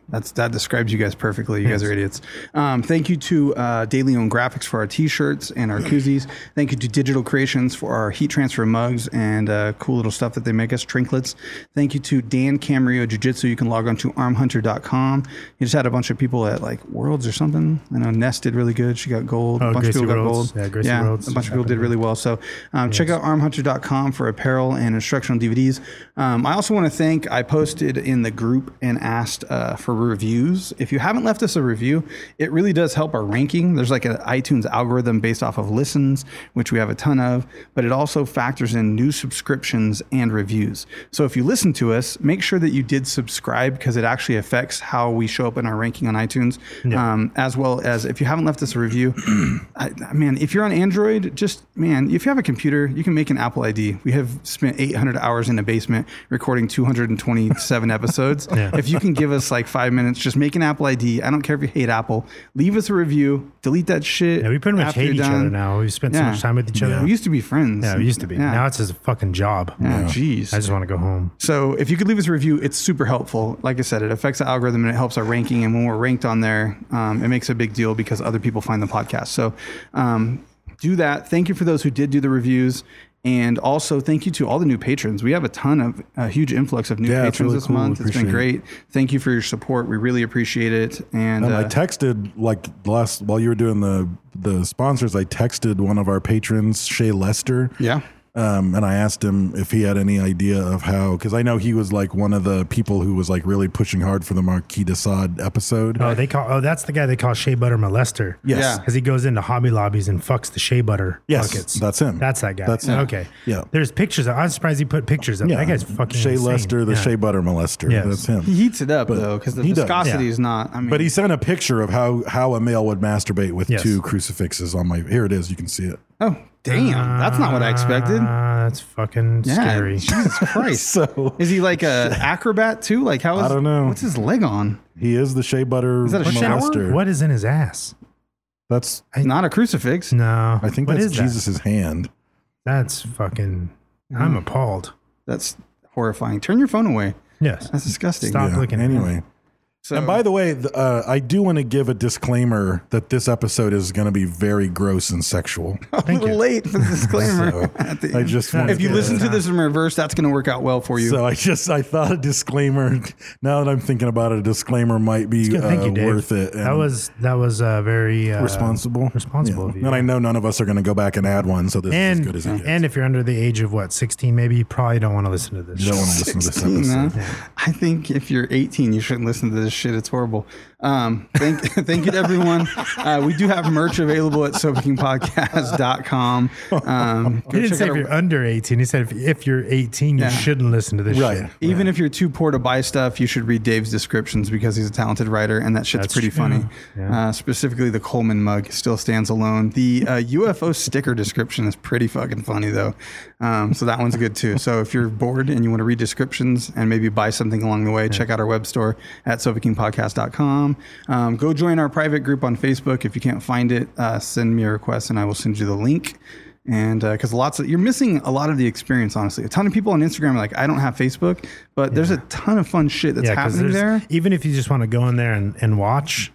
S9: That's that describes you guys perfectly. You guys are idiots. Um, thank you to uh, Daily Own Graphics for our T-shirts and our koozies. Thank you to Digital Creations for our heat transfer mugs and uh, cool little stuff that they make us, trinklets. Thank you to Dan Camarillo Jiu-Jitsu. You can log on to arm hunter dot com. You just had a bunch of people at like Worlds or something. I know Ness did really good. She got gold.
S2: Oh,
S9: a bunch
S2: Gracie
S9: of people
S2: Worlds.
S9: got gold.
S2: Yeah, Gracie Worlds.
S9: A bunch of people did really well. So um, check out arm hunter dot com for apparel and instructional D V Ds. Um, I also want to thank, I posted in the group and asked uh, for reviews. If you haven't left us a review, it really does help our ranking. There's like an iTunes algorithm based off of listens, which we have a ton of, but it also factors in new subscriptions and reviews. So if you listen to us, make sure that you did subscribe because it actually affects how we show up in our ranking on iTunes, yeah. um, as well as if you haven't left us a review. I, man, if you're on Android, just, man, if you have a computer, you can make an Apple I D. We have spent eight hundred hours in a basement recording two hundred twenty-seven episodes. Yeah. If you can give us like five minutes, just make an Apple I D. I don't care if you hate Apple. Leave us a review. Delete that shit.
S2: Yeah, we pretty much hate each done. other now. We've spent yeah. so much time with each other.
S9: Yeah. We used to be friends.
S2: Yeah, we used to be. Yeah. Now it's just a fucking job.
S9: Yeah, jeez.
S2: I just want to go home.
S9: So if you could leave us a review, it's super helpful. Like I said, it affects the algorithm and it helps our ranking. And when we're ranked on there, um, it makes a big deal because other people find the podcast. So um, do that. Thank you for those who did do the reviews. And also, thank you to all the new patrons. We have a ton of, a huge influx of new yeah, patrons really this cool. month. It's been great. It. Thank you for your support. We really appreciate it. And,
S10: and
S9: uh,
S10: I texted, like, last while you were doing the the sponsors, I texted one of our patrons, Shay Lester.
S9: Yeah.
S10: Um, and I asked him if he had any idea of how, because I know he was like one of the people who was like really pushing hard for the Marquis de Sade episode.
S2: Oh, they call oh that's the guy they call Shea Butter Molester.
S10: Yes,
S2: because yeah. he goes into Hobby Lobbies and fucks the Shea Butter
S10: yes,
S2: buckets.
S10: That's him.
S2: That's that guy.
S10: That's him.
S2: Okay.
S10: Yeah.
S2: There's pictures. I'm surprised he put pictures up. Yeah. That guy's fucking
S10: Shea
S2: insane.
S10: Lester, the
S2: yeah.
S10: Shea Butter Molester. Yes. That's him.
S9: He heats it up but though, because the viscosity yeah. is not. I mean,
S10: but he sent a picture of how how a male would masturbate with yes. two crucifixes on my. Here it is. You can see it.
S9: Oh. Damn, that's not what I expected.
S2: Uh, that's fucking yeah, scary.
S9: Jesus Christ. So is he like a acrobat too? Like how is
S10: I don't know.
S9: What's his leg on?
S10: He is the Shea Butter.
S9: Is that a
S10: molester.
S9: shower?
S2: What is in his ass?
S10: That's
S9: I, not a crucifix.
S2: No.
S10: I think
S2: what
S10: that's
S2: is
S10: Jesus's
S2: that?
S10: hand.
S2: That's fucking I'm
S9: mm.
S2: appalled.
S9: That's horrifying. Turn your phone away.
S2: Yes.
S9: That's disgusting.
S2: Stop
S10: yeah.
S2: looking
S10: anyway.
S2: at
S10: So, and by the way, uh, I do want to give a disclaimer that this episode is going to be very gross and sexual.
S9: A little late for the disclaimer.
S10: so
S9: at the
S10: I just want
S9: if you
S10: to,
S9: listen to this in reverse, that's going to work out well for you.
S10: So I just I thought a disclaimer. Now that I'm thinking about it, a disclaimer might be uh,
S2: Thank you, Dave.
S10: worth it.
S2: And that was that was uh, very uh,
S10: responsible.
S2: Responsible
S10: yeah.
S2: of you.
S10: And I know none of us are going to go back and add one. So this
S2: and,
S10: is as good as it gets.
S2: And if you're under the age of what sixteen, maybe you probably don't want to listen to this.
S10: You don't want to listen to this episode.
S9: Huh? Yeah. I think if you're eighteen, you shouldn't listen to this shit. It's horrible. Um, thank, thank you to everyone. Uh, we do have merch available at sofa king podcast dot com. Um,
S2: he didn't say if you're under eighteen. He said if, if you're eighteen, you yeah. shouldn't listen to this
S10: right.
S2: shit.
S9: Even
S10: right.
S9: if you're too poor to buy stuff, you should read Dave's descriptions because he's a talented writer and that shit's That's pretty true. funny. Yeah. Uh, specifically, the Coleman mug still stands alone. The uh, U F O sticker description is pretty fucking funny though. Um, so that one's good too. So if you're bored and you want to read descriptions and maybe buy something along the way, yeah. check out our web store at sofa king podcast dot com. Um, go join our private group on Facebook. If you can't find it, uh, send me a request and I will send you the link. And because uh, lots of you're missing a lot of the experience, honestly. A ton of people on Instagram are like, I don't have Facebook, but yeah. there's a ton of fun shit that's yeah, happening there.
S2: Even if you just want to go in there and, and watch.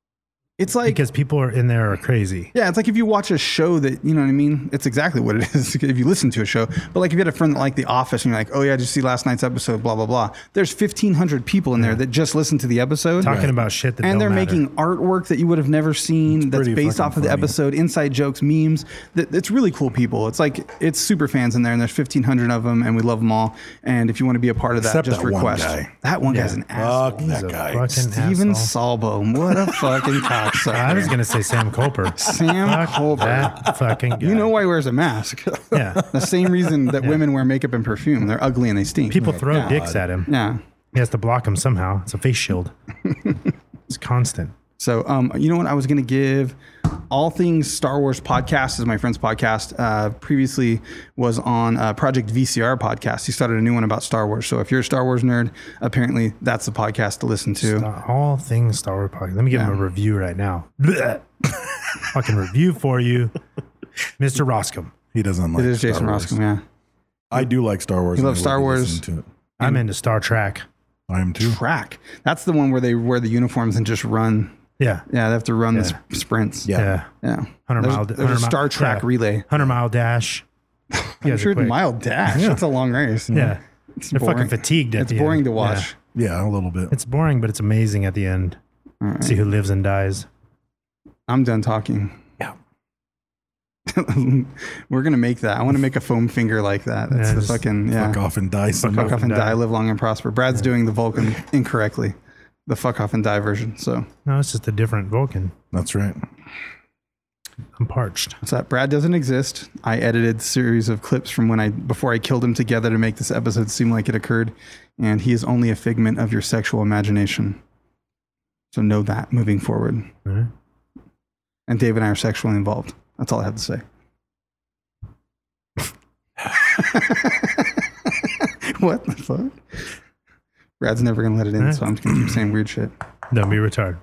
S9: It's like
S2: because people are in there are crazy.
S9: Yeah, it's like if you watch a show that, you know what I mean? It's exactly what it is if you listen to a show. But like if you had a friend that liked The Office and you're like, oh yeah, did you see last night's episode, blah, blah, blah. There's fifteen hundred people in there that just listen to the episode.
S2: Talking right. about shit that
S9: And
S2: don't
S9: they're
S2: matter.
S9: making artwork that you would have never seen
S10: it's
S9: that's based off of the
S10: funny.
S9: episode, inside jokes, memes. It's really cool people. It's like, it's super fans in there and there's fifteen hundred of them and we love them all. And if you want to be a part of that,
S10: Except
S9: just
S10: that
S9: request.
S10: One guy.
S9: That one
S10: yeah.
S9: guy's an asshole.
S10: Fuck that guy.
S2: Fucking
S9: Steven
S2: asshole.
S9: Salbo. What a fucking cocksucker.
S2: I was going to say Sam Colper.
S9: Sam
S2: Fuck
S9: Colper.
S2: That fucking guy.
S9: You know why he wears a mask.
S2: Yeah.
S9: The same reason that
S2: yeah.
S9: women wear makeup and perfume. They're ugly and they stink.
S2: People throw
S9: yeah.
S2: dicks at him.
S9: Yeah.
S2: He has to block them somehow. It's a face shield. It's constant.
S9: So, um, you know what? I was going to give All Things Star Wars Podcast is my friend's podcast. Uh, previously was on uh, Project V C R podcast. He started a new one about Star Wars. So if you're a Star Wars nerd, apparently that's the podcast to listen to.
S2: Star, all Things Star Wars podcast. Let me give yeah. him a review right now. Fucking review for you, Mister Roscom.
S10: He doesn't like
S9: It is
S10: Star
S9: Jason
S10: Wars.
S9: Roscom, yeah.
S10: I do like Star Wars.
S9: You love Star Wars.
S10: To it.
S2: I'm into Star Trek.
S10: I am too.
S9: track. That's the one where they wear the uniforms and just run.
S2: Yeah.
S9: Yeah, they have to run
S2: Yeah.
S9: the sp- sprints.
S10: Yeah.
S2: Yeah.
S9: Yeah.
S2: Hundred
S9: There's,
S2: mile.
S9: there's
S2: 100
S9: a Star
S2: mile-
S9: Trek
S2: yeah.
S9: relay.
S2: Hundred mile dash. You
S9: I'm
S2: guys are
S9: sure
S2: quick.
S9: mile dash.
S2: Yeah.
S9: That's a long race.
S2: Yeah.
S9: It's
S2: They're
S9: boring.
S2: fucking fatigued. At
S9: It's
S2: the
S9: boring
S2: end.
S9: to watch.
S10: Yeah, a little bit.
S2: Yeah. It's boring, but it's amazing at the end. See who lives and dies.
S9: I'm done talking.
S10: Yeah.
S9: We're gonna make that. I want to make a foam finger like that. That's
S2: Yeah,
S9: the
S2: just
S9: fucking yeah.
S10: Fuck off and die.
S9: Fuck
S10: Fuck
S9: off and die. Live long and prosper. Brad's doing the Vulcan incorrectly. The fuck off and die version. So
S2: No, it's just a different Vulcan.
S10: That's right.
S2: I'm parched.
S9: what's that? Brad doesn't exist. I edited a series of clips from when I before I killed him together to make this episode seem like it occurred, and he is only a figment of your sexual imagination. So know that moving forward.
S2: All right.
S9: And Dave and I are sexually involved. That's all I have to say. What the fuck? Brad's never gonna let it in, so I'm just gonna keep saying weird shit.
S2: Don't be retarded.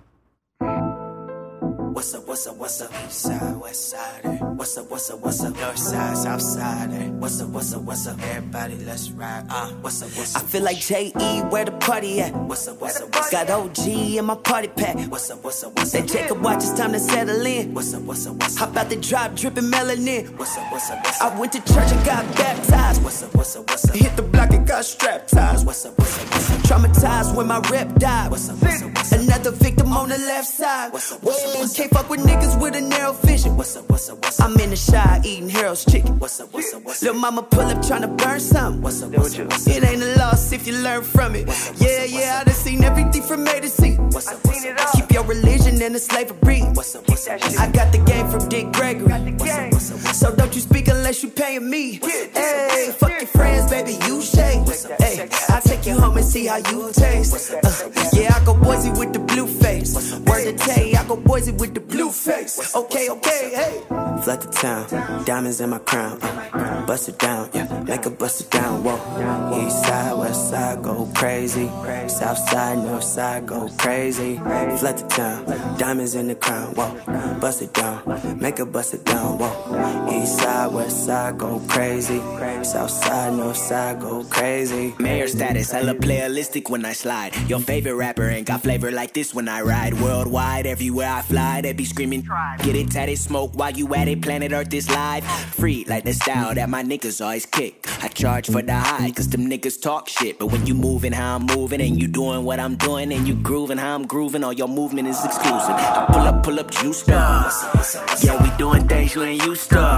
S11: What's up, what's up, what's up? East side, west side, eh? What's up, what's up, what's up? North side, south side, eh? What's up, what's up, what's up? Everybody, let's ride. Uh, what's up, what's up? I feel like J E, where the party at? What's up, what's up, what's up? Got O G in my party pack. What's up, what's up, what's up? They take a watch, it's time to settle in. What's up, what's up, what's up? Hop out the drop, dripping melanin. What's up, what's up, what's up? I went to church and got baptized. What's up, what's up, what's up? Hit the block and got strapped ties. What's up, what's up, what's up? Traumatized when my rep died. What's up, what's up, what's up? Another victim on the left side. What's up, what's up, what's up? Can't fuck with niggas with a narrow vision. What's up, what's up, what's up? I'm in the shy eating Harold's chicken. What's up, what's up, what's up? Lil' mama pull up tryna burn something. What's up, what's up, what's up? It ain't a loss if you learn from it. Yeah, yeah, I done seen everything from A to Z. What's up, what's up? Keep your religion and the slavery. What's up, what's up? I got the game from Dick Gregory. What's up, what's up? So don't you speak unless you paying me. Hey, fuck your friends, baby, you shake. Hey, I take you home and see how you taste. Uh, yeah, I go Boise with the blue face. Word to Tay, I go Boise with the blue face. Okay, okay, hey. Flood the town, diamonds in my crown. Uh, bust it down, yeah, make a bust it down. Whoa, east side, west side, go crazy. South side, north side, go crazy. Flood the town, diamonds in the crown. Whoa, bust it down, make a bust it down. Whoa, east side, west side, go crazy. South side, north side, go crazy.
S12: Mayor status, hella playalistic when I slide. Your favorite rapper ain't got flavor like this when I ride. Worldwide, everywhere I fly, they be screaming. Get it tatted, smoke while you at it. Planet Earth is live. Free like the style that my niggas always kick. I charge for the high, cause them niggas talk shit. But when you moving how I'm moving, and you doing what I'm doing, and you grooving how I'm grooving, all your movement is exclusive. I pull up, pull up, juice up. Yeah, we doing things you ain't used to.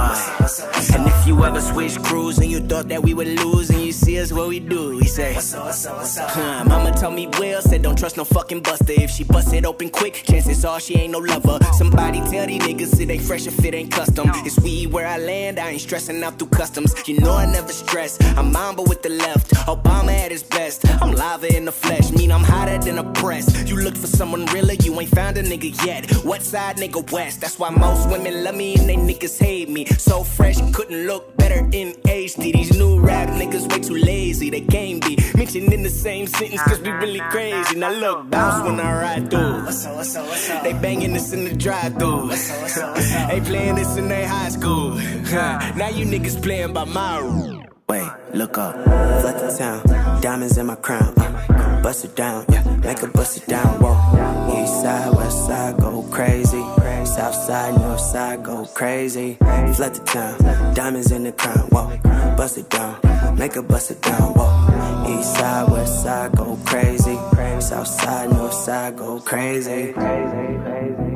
S12: And if you ever switch crews and you thought that we would lose, and you see us what we do, we say, huh, mama told me well, said don't trust no fucking buster. If she bust it open quick, chances are she ain't no lover. Somebody tell these niggas it ain't fresh if it ain't custom. It's weed where I land, I ain't stressing out through customs. You know I never stress, I'm Mamba with the left, Obama at his best. I'm lava in the flesh, mean I'm hotter than a press. You look for someone realer, you ain't found a nigga yet. What side, nigga, west? That's why most women love me and they niggas hate me. So fresh, couldn't look better in H D. These new rap niggas way too lazy, they can't be mentioned in the same sentence cause we really crazy. Now look, bounce when I ride through. They banging this in the drive-thru. They playing this in their high school. Now you niggas playing by my rule.
S11: Wait, look up, flood the town, diamonds in my crown. Uh, bust it down, yeah, make a bust it down. Whoa, east side, west side, go crazy. South side, north side, go crazy. Flood the town, diamonds in the crown. Whoa, bust it down, make a bust it down. Whoa, east side, west side, go crazy. South side, north side, go crazy. Crazy, crazy.